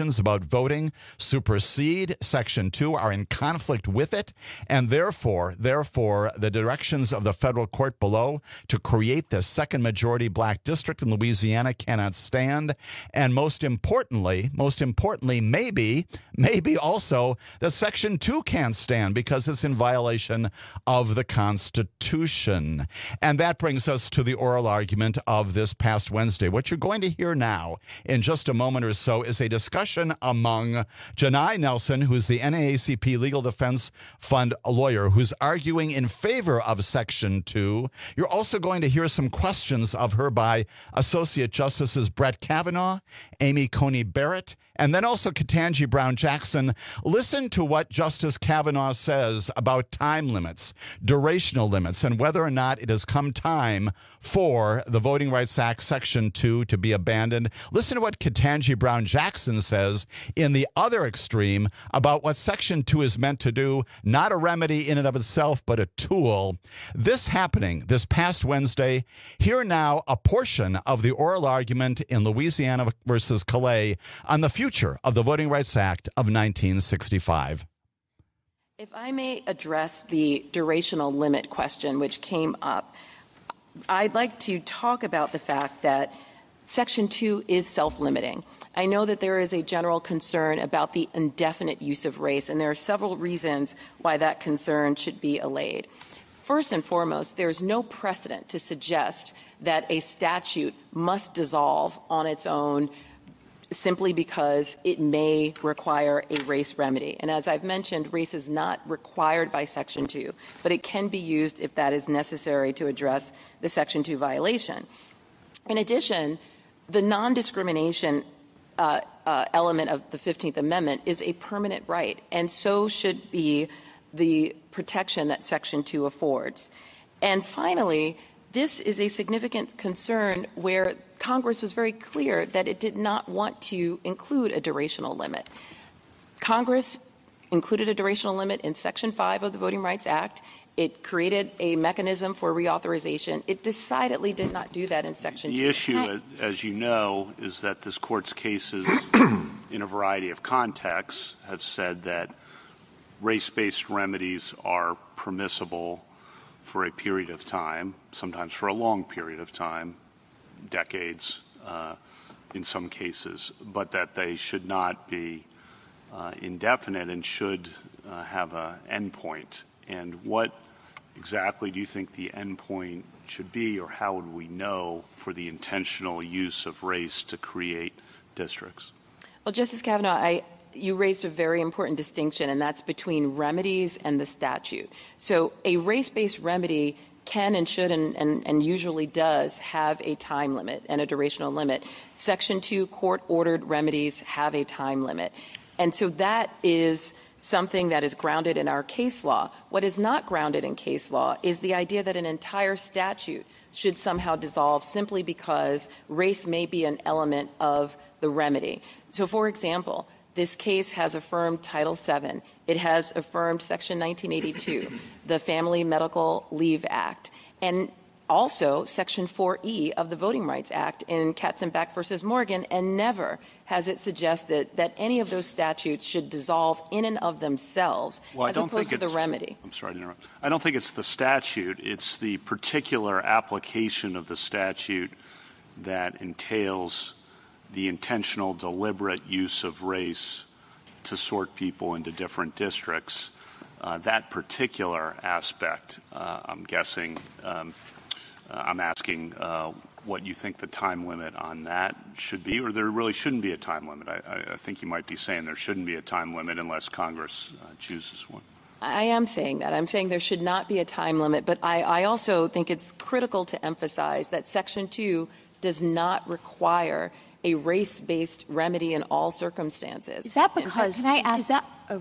[SPEAKER 17] directions about voting supersede Section two, are in conflict with it, and therefore, therefore, the directions of the federal court below to create the second majority black district in Louisiana cannot stand. And most importantly, most importantly, maybe, maybe also that Section two can't stand because it's in violation of the Constitution. And that brings us to the oral argument of this past Wednesday. What you're going to hear now in just a moment or so is a discussion among Janai Nelson, who's the N double A C P Legal Defense Fund lawyer, who's arguing in favor of Section two. You're also going to hear some questions of her by Associate Justices Brett Kavanaugh, Amy Coney Barrett, and then also Ketanji Brown Jackson. Listen to what Justice Kavanaugh says about time limits, durational limits, and whether or not it has come time for the Voting Rights Act Section two to be abandoned. Listen to what Ketanji Brown Jackson says in the other extreme about what Section two is meant to do, not a remedy in and of itself, but a tool. This happening this past Wednesday. Hear now a portion of the oral argument in Louisiana versus Calais on the future of the Voting Rights Act of nineteen sixty-five.
[SPEAKER 13] If I may address the durational limit question which came up, I'd like to talk about the fact that Section two is self-limiting. I know that there is a general concern about the indefinite use of race, and there are several reasons why that concern should be allayed. First and foremost, there is no precedent to suggest that a statute must dissolve on its own simply because it may require a race remedy. And as I've mentioned, race is not required by Section two, but it can be used if that is necessary to address the Section two violation. In addition, the non-discrimination uh, uh, element of the fifteenth Amendment is a permanent right, and so should be the protection that Section two affords. And finally, this is a significant concern where Congress was very clear that it did not want to include a durational limit. Congress included a durational limit in Section five of the Voting Rights Act. It created a mechanism for reauthorization. It decidedly did not do that in Section two.
[SPEAKER 2] The issue, as you know, is that this Court's cases in a variety of contexts have said that race-based remedies are permissible for a period of time, sometimes for a long period of time, decades uh, in some cases, but that they should not be uh, indefinite and should uh, have an endpoint. And what exactly do you think the endpoint should be, or how would we know for the intentional use of race to create districts?
[SPEAKER 13] Well, Justice Kavanaugh, I you raised a very important distinction, and that's between remedies and the statute. So a race-based remedy can and should and, and, and usually does have a time limit and a durational limit. Section two court-ordered remedies have a time limit. And so that is something that is grounded in our case law. What is not grounded in case law is the idea that an entire statute should somehow dissolve simply because race may be an element of the remedy. So, for example, this case has affirmed Title seven. It has affirmed Section nineteen eighty-two, the Family Medical Leave Act, and also Section four E of the Voting Rights Act in Katzenbach versus Morgan, and never has it suggested that any of those statutes should dissolve in and of themselves
[SPEAKER 2] well,
[SPEAKER 13] as
[SPEAKER 2] I don't
[SPEAKER 13] opposed
[SPEAKER 2] think
[SPEAKER 13] to
[SPEAKER 2] it's,
[SPEAKER 13] the remedy.
[SPEAKER 2] I'm sorry to interrupt. I don't think it's the statute. It's the particular application of the statute that entails the intentional, deliberate use of race to sort people into different districts. Uh, that particular aspect, uh, I'm guessing, um, uh, I'm asking uh, what you think the time limit on that should be, or there really shouldn't be a time limit. I, I think you might be saying there shouldn't be a time limit unless Congress uh, chooses one.
[SPEAKER 13] I am saying that. I'm saying there should not be a time limit, but I, I also think it's critical to emphasize that Section two does not require a race-based remedy in all circumstances.
[SPEAKER 3] Is that because
[SPEAKER 13] –
[SPEAKER 3] Can I ask – is that, oh,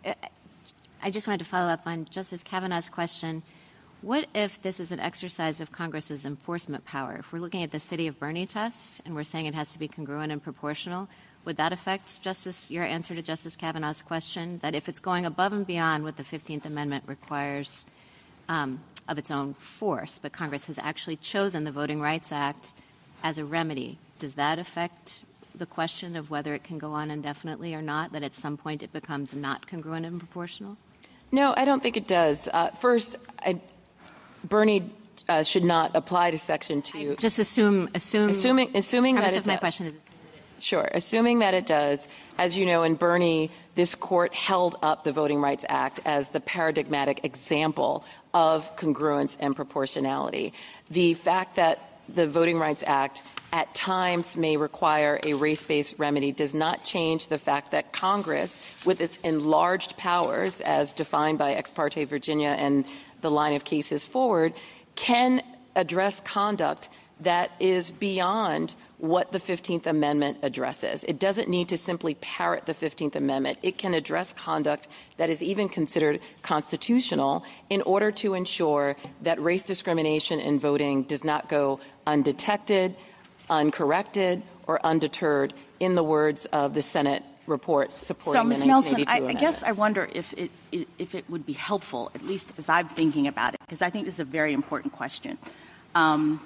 [SPEAKER 3] I just wanted to follow up on Justice Kavanaugh's question. What if this is an exercise of Congress's enforcement power? If we're looking at the City of Bernie test and we're saying it has to be congruent and proportional, would that affect Justice your answer to Justice Kavanaugh's question, that if it's going above and beyond what the fifteenth Amendment requires um, of its own force, but Congress has actually chosen the Voting Rights Act as a remedy, does that affect the question of whether it can go on indefinitely or not, that at some point it becomes not congruent and proportional?
[SPEAKER 13] No, I don't think it does. Uh, first, I, Bernie uh, should not apply to Section two.
[SPEAKER 3] I just assume, assume,
[SPEAKER 13] assuming, assuming that it
[SPEAKER 3] of my
[SPEAKER 13] does.
[SPEAKER 3] question is.
[SPEAKER 13] Sure. Assuming that it does, as you know, in Bernie, this court held up the Voting Rights Act as the paradigmatic example of congruence and proportionality. The fact that the Voting Rights Act at times may require a race-based remedy does not change the fact that Congress, with its enlarged powers as defined by Ex parte Virginia and the line of cases forward, can address conduct that is beyond what the fifteenth Amendment addresses. It doesn't need to simply parrot the fifteenth Amendment. It can address conduct that is even considered constitutional in order to ensure that race discrimination in voting does not go undetected, uncorrected, or undeterred, in the words of the Senate report supporting
[SPEAKER 4] so,
[SPEAKER 13] the
[SPEAKER 4] Miz
[SPEAKER 13] nineteen eighty-two
[SPEAKER 4] Nelson, I, I
[SPEAKER 13] amendments.
[SPEAKER 4] guess I wonder if it, if it would be helpful, at least as I'm thinking about it, because I think this is a very important question. Um,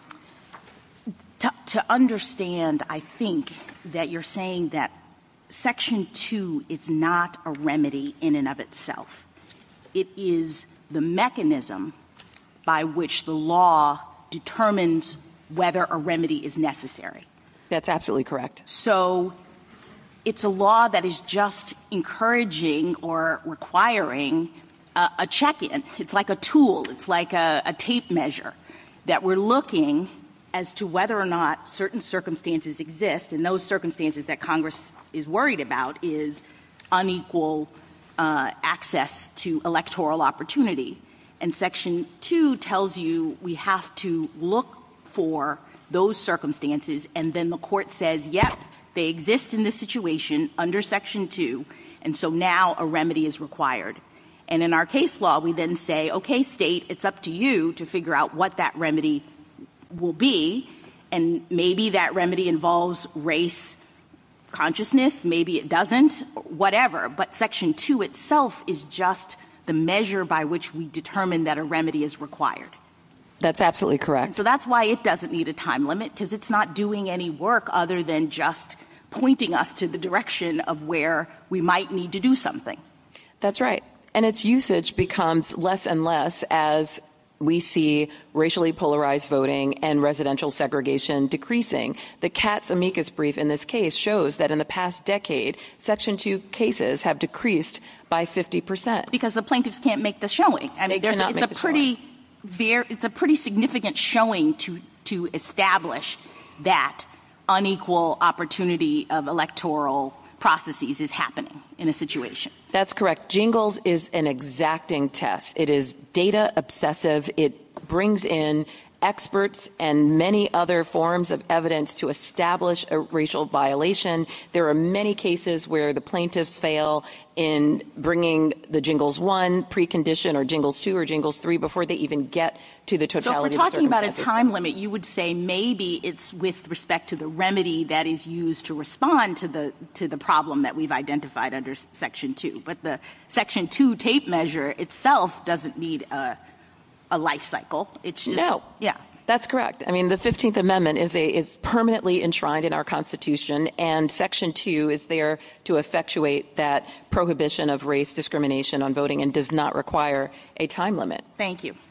[SPEAKER 4] To, to understand, I think, that you're saying that Section two is not a remedy in and of itself. It is the mechanism by which the law determines whether a remedy is necessary.
[SPEAKER 13] That's absolutely correct.
[SPEAKER 4] So it's a law that is just encouraging or requiring a, a check-in. It's like a tool. It's like a, a tape measure that we're looking as to whether or not certain circumstances exist, and those circumstances that Congress is worried about is unequal uh, access to electoral opportunity. And Section two tells you we have to look for those circumstances, and then the court says, yep, they exist in this situation under Section two, and so now a remedy is required. And in our case law, we then say, okay, state, it's up to you to figure out what that remedy will be, and maybe that remedy involves race consciousness, maybe it doesn't, whatever. But Section two itself is just the measure by which we determine that a remedy is required.
[SPEAKER 13] That's absolutely correct.
[SPEAKER 4] And so that's why it doesn't need a time limit, because it's not doing any work other than just pointing us to the direction of where we might need to do something.
[SPEAKER 13] That's right. And its usage becomes less and less as we see racially polarized voting and residential segregation decreasing. The Katz amicus brief in this case shows that in the past decade, Section two cases have decreased by fifty percent.
[SPEAKER 4] Because the plaintiffs can't make the showing. I mean, there's a, it's a pretty there, it's a pretty significant showing to to establish that unequal opportunity of electoral processes is happening in a situation.
[SPEAKER 13] That's correct. Jingles is an exacting test. It is data obsessive. It brings in experts and many other forms of evidence to establish a racial violation. There are many cases where the plaintiffs fail in bringing the Jingles one precondition or Jingles two or Jingles three before they even get to the totality
[SPEAKER 4] so if we're
[SPEAKER 13] of the
[SPEAKER 4] talking about a
[SPEAKER 13] circumstances.
[SPEAKER 4] time limit, you would say maybe it's with respect to the remedy that is used to respond to the to the problem that we've identified under Section two. But the Section two tape measure itself doesn't need a a life cycle. It's just
[SPEAKER 13] no.
[SPEAKER 4] Yeah.
[SPEAKER 13] That's correct. I mean, the fifteenth Amendment is a is permanently enshrined in our Constitution, and Section two is there to effectuate that prohibition of race discrimination on voting and does not require a time limit.
[SPEAKER 4] Thank you.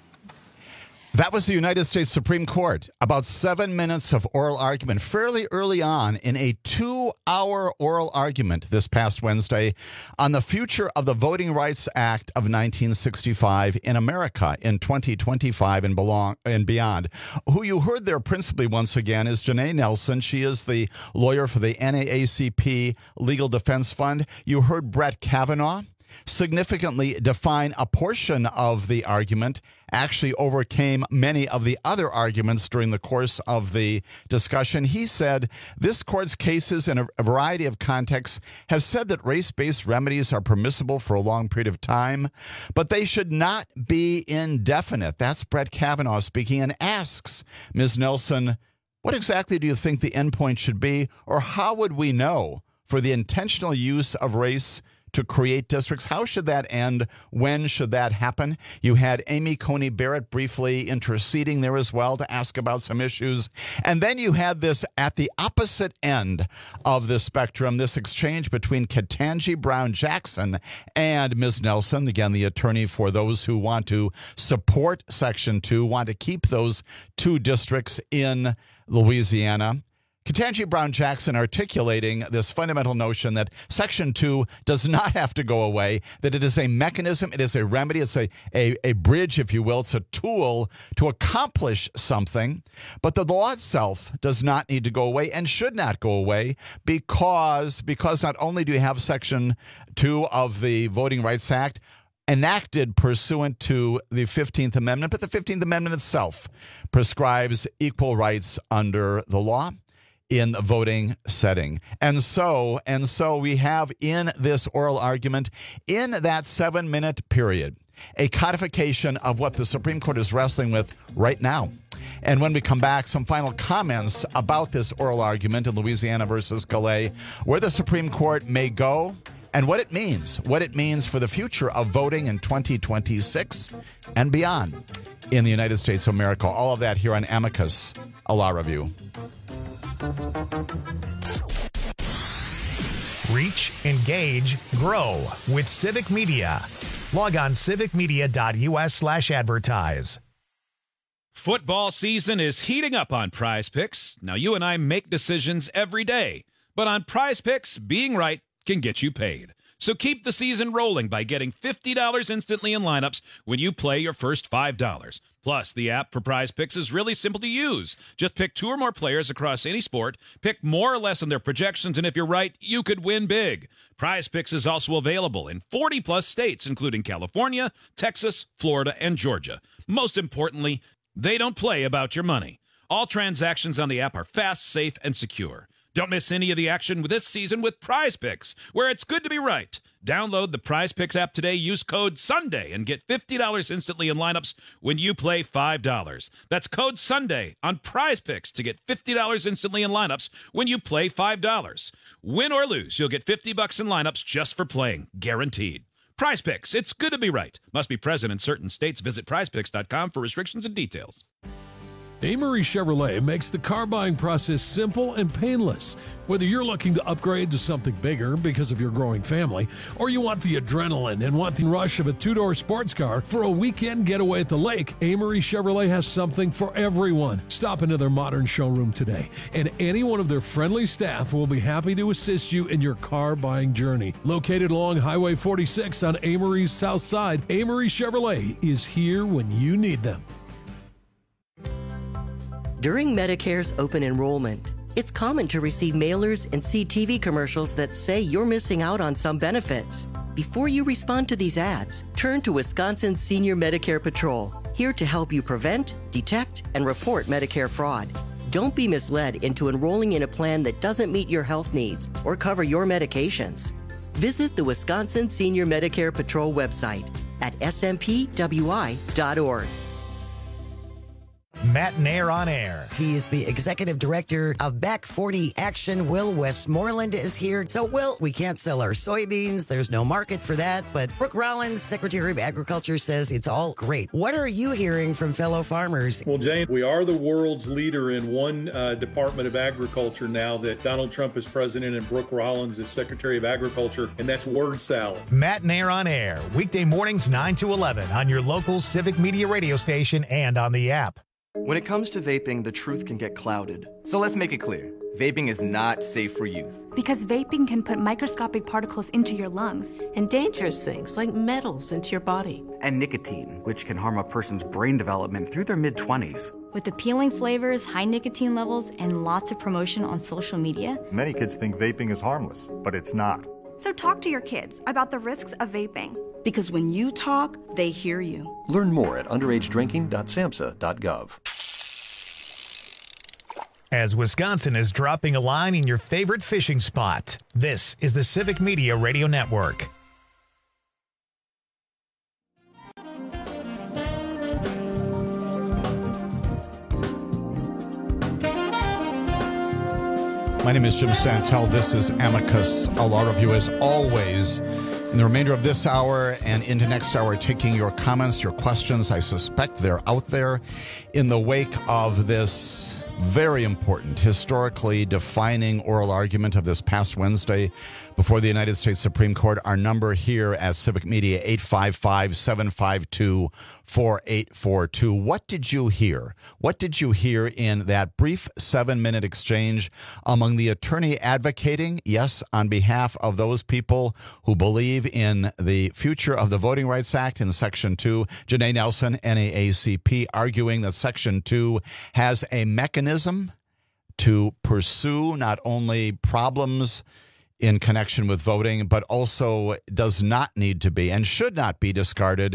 [SPEAKER 17] That was the United States Supreme Court. About seven minutes of oral argument fairly early on in a two-hour oral argument this past Wednesday on the future of the Voting Rights Act of nineteen sixty-five in America in twenty twenty-five and, belong, and beyond. Who you heard there principally once again is Janae Nelson. She is the lawyer for the N double A C P Legal Defense Fund. You heard Brett Kavanaugh significantly define a portion of the argument, actually overcame many of the other arguments during the course of the discussion. He said this court's cases in a variety of contexts have said that race-based remedies are permissible for a long period of time, but they should not be indefinite. That's Brett Kavanaugh speaking, and asks Miz Nelson, what exactly do you think the endpoint should be, or how would we know for the intentional use of race to create districts. How should that end? When should that happen? You had Amy Coney Barrett briefly interceding there as well to ask about some issues. And then you had this at the opposite end of the spectrum, this exchange between Ketanji Brown Jackson and Miz Nelson, again, the attorney for those who want to support Section two, want to keep those two districts in Louisiana. Ketanji Brown Jackson articulating this fundamental notion that Section two does not have to go away, that it is a mechanism, it is a remedy, it's a, a, a bridge, if you will, it's a tool to accomplish something. But the law itself does not need to go away and should not go away because, because not only do you have Section two of the Voting Rights Act enacted pursuant to the fifteenth Amendment, but the fifteenth Amendment itself prescribes equal rights under the law in the voting setting. And so, and so we have in this oral argument, in that seven-minute period, a codification of what the Supreme Court is wrestling with right now. And when we come back, some final comments about this oral argument in Louisiana versus Calais, where the Supreme Court may go and what it means, what it means for the future of voting in twenty twenty-six and beyond in the United States of America. All of that here on Amicus, a Law Review.
[SPEAKER 1] Reach, engage, grow with Civic Media. Log on civicmedia.us slash advertise.
[SPEAKER 5] Football season is heating up on Prize Picks. Now, you and I make decisions every day, but on Prize Picks, being right can get you paid. So keep the season rolling by getting fifty dollars instantly in lineups when you play your first five dollars. Plus, the app for Prize Picks is really simple to use. Just pick two or more players across any sport, pick more or less on their projections, and if you're right, you could win big. Prize Picks is also available in forty plus states, including California, Texas, Florida, and Georgia. Most importantly, they don't play about your money. All transactions on the app are fast, safe, and secure. Don't miss any of the action this season with Prize Picks, where it's good to be right. Download the Prize Picks app today, use code SUNDAY, and get fifty dollars instantly in lineups when you play five dollars. That's code SUNDAY on Prize Picks to get fifty dollars instantly in lineups when you play five dollars. Win or lose, you'll get fifty bucks in lineups just for playing, guaranteed. Prize Picks, it's good to be right. Must be present in certain states. Visit prize picks dot com for restrictions and details.
[SPEAKER 6] Amory Chevrolet makes the car buying process simple and painless. Whether you're looking to upgrade to something bigger because of your growing family, or you want the adrenaline and want the rush of a two-door sports car for a weekend getaway at the lake, Amory Chevrolet has something for everyone. Stop into their modern showroom today, and any one of their friendly staff will be happy to assist you in your car buying journey. Located along Highway forty-six on Amory's south side, Amory Chevrolet is here when you need them.
[SPEAKER 7] During Medicare's open enrollment, it's common to receive mailers and see T V commercials that say you're missing out on some benefits. Before you respond to these ads, turn to Wisconsin Senior Medicare Patrol, here to help you prevent, detect, and report Medicare fraud. Don't be misled into enrolling in a plan that doesn't meet your health needs or cover your medications. Visit the Wisconsin Senior Medicare Patrol website at s m p w i dot org.
[SPEAKER 1] Matt Nair on air.
[SPEAKER 8] He is the executive director of Back forty Action. Will Westmoreland is here. So, Will, we can't sell our soybeans. There's no market for that. But Brooke Rollins, Secretary of Agriculture, says it's all great. What are you hearing from fellow farmers?
[SPEAKER 21] Well, Jane, we are the world's leader in one uh, Department of Agriculture now that Donald Trump is president and Brooke Rollins is Secretary of Agriculture, and that's word salad.
[SPEAKER 1] Matt Nair on air. Weekday mornings nine to eleven on your local Civic Media radio station and on the app.
[SPEAKER 22] When it comes to vaping, the truth can get clouded. So let's make it clear. Vaping is not safe for youth.
[SPEAKER 23] Because vaping can put microscopic particles into your lungs.
[SPEAKER 24] And dangerous things like metals into your body.
[SPEAKER 22] And nicotine, which can harm a person's brain development through their mid-twenties.
[SPEAKER 23] With appealing flavors, high nicotine levels, and lots of promotion on social media.
[SPEAKER 25] Many kids think vaping is harmless, but it's not.
[SPEAKER 30] So talk to your kids about the risks of vaping.
[SPEAKER 26] Because when you talk, they hear you.
[SPEAKER 27] Learn more at underage drinking dot samhsa dot gov.
[SPEAKER 1] As Wisconsin is dropping a line in your favorite fishing spot, this is the Civic Media Radio Network.
[SPEAKER 17] My name is Jim Santel. This is Amicus, a law review. As always, In the remainder of this hour and into next hour, taking your comments, your questions. I suspect they're out there in the wake of this very important, historically defining oral argument of this past Wednesday before the United States Supreme Court. Our number here at Civic Media, eight five five, seven five two, four eight four two. What did you hear? What did you hear in that brief seven-minute exchange among the attorney advocating, yes, on behalf of those people who believe in the future of the Voting Rights Act in Section two, Janae Nelson, N double A C P, arguing that Section two has a mechanism to pursue not only problems in connection with voting, but also does not need to be and should not be discarded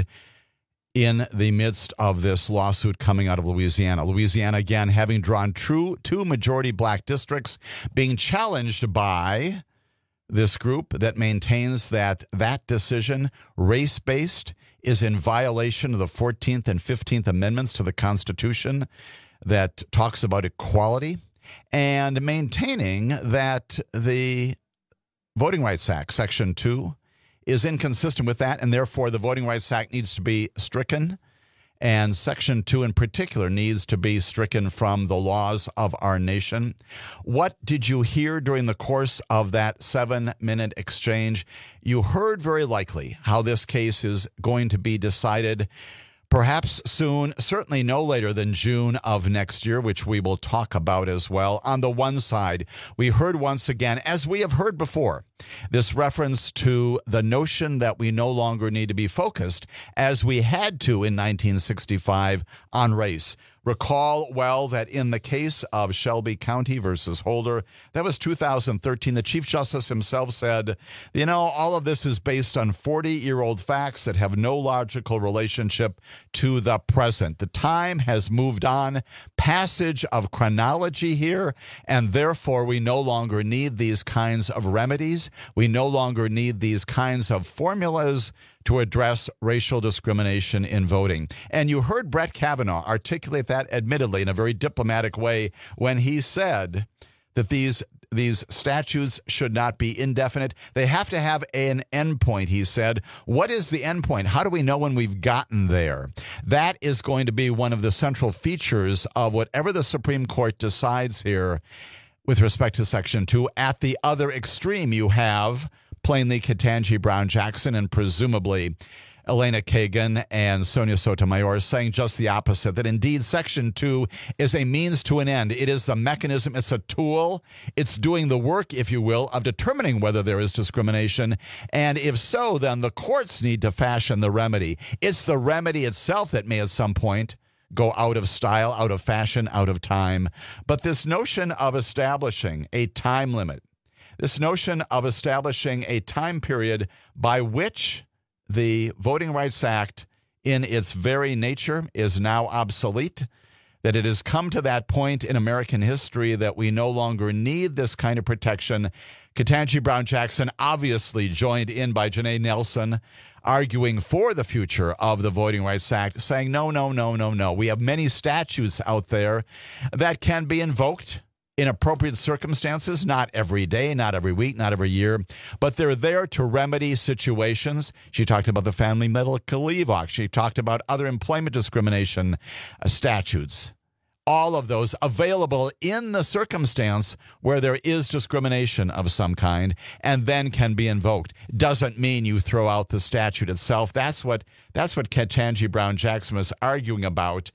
[SPEAKER 17] in the midst of this lawsuit coming out of Louisiana. Louisiana, again, having drawn true two majority black districts, being challenged by this group that maintains that that decision, race-based, is in violation of the fourteenth and fifteenth Amendments to the Constitution that talks about equality, and maintaining that the Voting Rights Act, Section two, is inconsistent with that, and therefore the Voting Rights Act needs to be stricken, and Section two in particular needs to be stricken from the laws of our nation. What did you hear during the course of that seven-minute exchange? You heard very likely how this case is going to be decided perhaps soon, certainly no later than June of next year, which we will talk about as well. On the one side, we heard once again, as we have heard before, this reference to the notion that we no longer need to be focused, as we had to in nineteen sixty-five, on race. Recall well that in the case of Shelby County versus Holder, that was two thousand thirteen, the Chief Justice himself said, you know, all of this is based on forty-year-old facts that have no logical relationship to the present. The time has moved on, passage of chronology here, and therefore we no longer need these kinds of remedies. We no longer need these kinds of formulas to address racial discrimination in voting. And you heard Brett Kavanaugh articulate that, admittedly, in a very diplomatic way when he said that these these statutes should not be indefinite. They have to have an endpoint, he said. What is the endpoint? How do we know when we've gotten there? That is going to be one of the central features of whatever the Supreme Court decides here with respect to Section two. At the other extreme, you have plainly Ketanji Brown Jackson and presumably Elena Kagan and Sonia Sotomayor saying just the opposite, that indeed Section two is a means to an end. It is the mechanism. It's a tool. It's doing the work, if you will, of determining whether there is discrimination. And if so, then the courts need to fashion the remedy. It's the remedy itself that may at some point go out of style, out of fashion, out of time. But this notion of establishing a time limit, this notion of establishing a time period by which the Voting Rights Act in its very nature is now obsolete, that it has come to that point in American history that we no longer need this kind of protection. Ketanji Brown Jackson, obviously joined in by Janae Nelson, arguing for the future of the Voting Rights Act, saying no, no, no, no, no. We have many statutes out there that can be invoked in appropriate circumstances, not every day, not every week, not every year, but they're there to remedy situations. She talked about the Family Medical Leave Act. She talked about other employment discrimination uh, statutes. All of those available in the circumstance where there is discrimination of some kind and then can be invoked. Doesn't mean you throw out the statute itself. That's what that's what Ketanji Brown Jackson was arguing about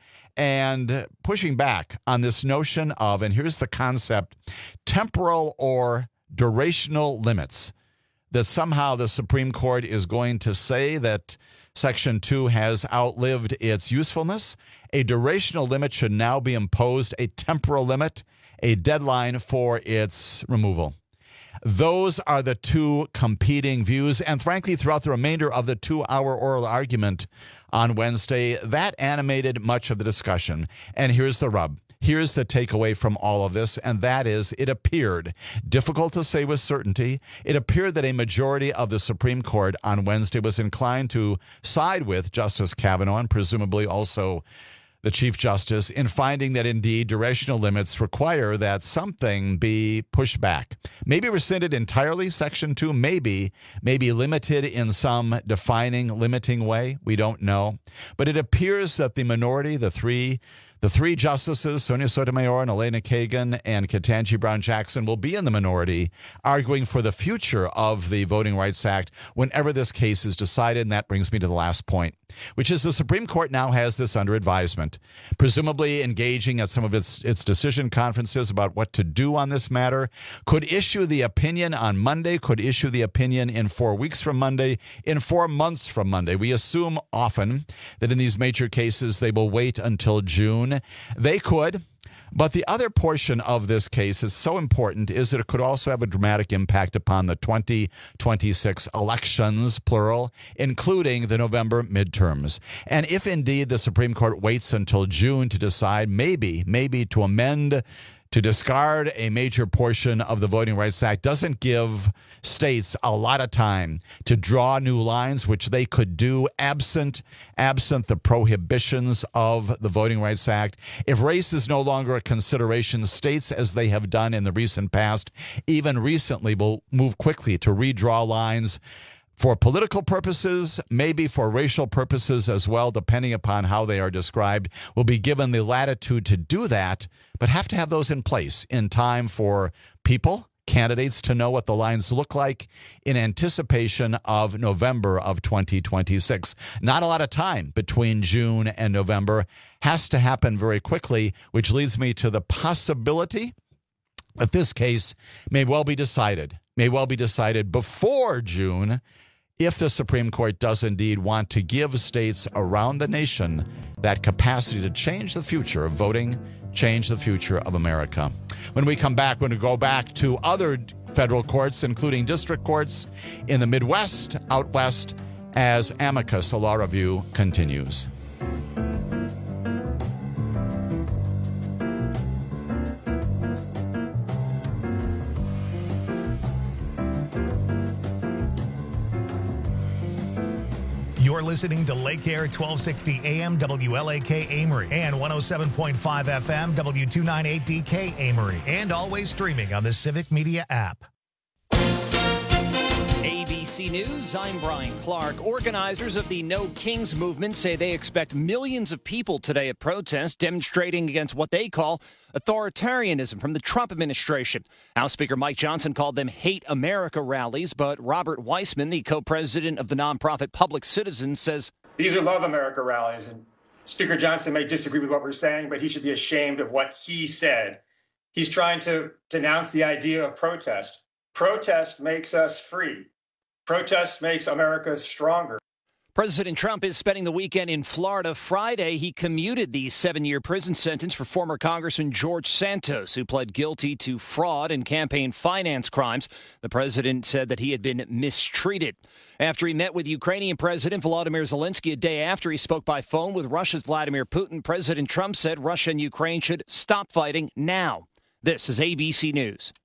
[SPEAKER 17] and pushing back on this notion of, and here's the concept, temporal or durational limits, that somehow the Supreme Court is going to say that Section two has outlived its usefulness. A durational limit should now be imposed, a temporal limit, a deadline for its removal. Those are the two competing views. And frankly, throughout the remainder of the two-hour oral argument on Wednesday, that animated much of the discussion. And here's the rub. Here's the takeaway from all of this, and that is it appeared, difficult to say with certainty, it appeared that a majority of the Supreme Court on Wednesday was inclined to side with Justice Kavanaugh and presumably also the Chief Justice, in finding that indeed durational limits require that something be pushed back. Maybe rescinded entirely, Section two, maybe, maybe limited in some defining, limiting way. We don't know. But it appears that the minority, the three The three justices, Sonia Sotomayor and Elena Kagan and Ketanji Brown Jackson, will be in the minority, arguing for the future of the Voting Rights Act whenever this case is decided. And that brings me to the last point, which is the Supreme Court now has this under advisement, presumably engaging at some of its, its decision conferences about what to do on this matter, could issue the opinion on Monday, could issue the opinion in four weeks from Monday, in four months from Monday. We assume often that in these major cases, they will wait until June. They could. But the other portion of this case is so important is that it could also have a dramatic impact upon the twenty twenty-six elections, plural, including the November midterms. And if indeed the Supreme Court waits until June to decide, maybe, maybe to amend, to discard a major portion of the Voting Rights Act, doesn't give states a lot of time to draw new lines, which they could do absent absent the prohibitions of the Voting Rights Act. If race is no longer a consideration, states, as they have done in the recent past, even recently, will move quickly to redraw lines for political purposes, maybe for racial purposes as well, depending upon how they are described, will be given the latitude to do that, but have to have those in place in time for people, candidates, to know what the lines look like in anticipation of November of twenty twenty-six. Not a lot of time between June and November. Has to happen very quickly, which leads me to the possibility that this case may well be decided, may well be decided before June, if the Supreme Court does indeed want to give states around the nation that capacity to change the future of voting, change the future of America. When we come back, we're going to go back to other federal courts, including district courts in the Midwest, out west, as Amicus, a law review, continues.
[SPEAKER 1] You're listening to Lake Air twelve sixty A M W L A K Amory and one oh seven point five F M W two ninety-eight D K Amory, and always streaming on the Civic Media app.
[SPEAKER 9] A B C News, I'm Brian Clark. Organizers of the No Kings movement say they expect millions of people today at protests demonstrating against what they call authoritarianism from the Trump administration. House Speaker Mike Johnson called them Hate America rallies, but Robert Weissman, the co-president of the nonprofit Public Citizen, says
[SPEAKER 10] these are Love America rallies, and Speaker Johnson may disagree with what we're saying, but he should be ashamed of what he said. He's trying to denounce the idea of protest. Protest makes us free. Protest makes America stronger.
[SPEAKER 9] President Trump is spending the weekend in Florida. Friday, he commuted the seven-year prison sentence for former Congressman George Santos, who pled guilty to fraud and campaign finance crimes. The president said that he had been mistreated. After he met with Ukrainian President Volodymyr Zelensky a day after he spoke by phone with Russia's Vladimir Putin, President Trump said Russia and Ukraine should stop fighting now. This is A B C News.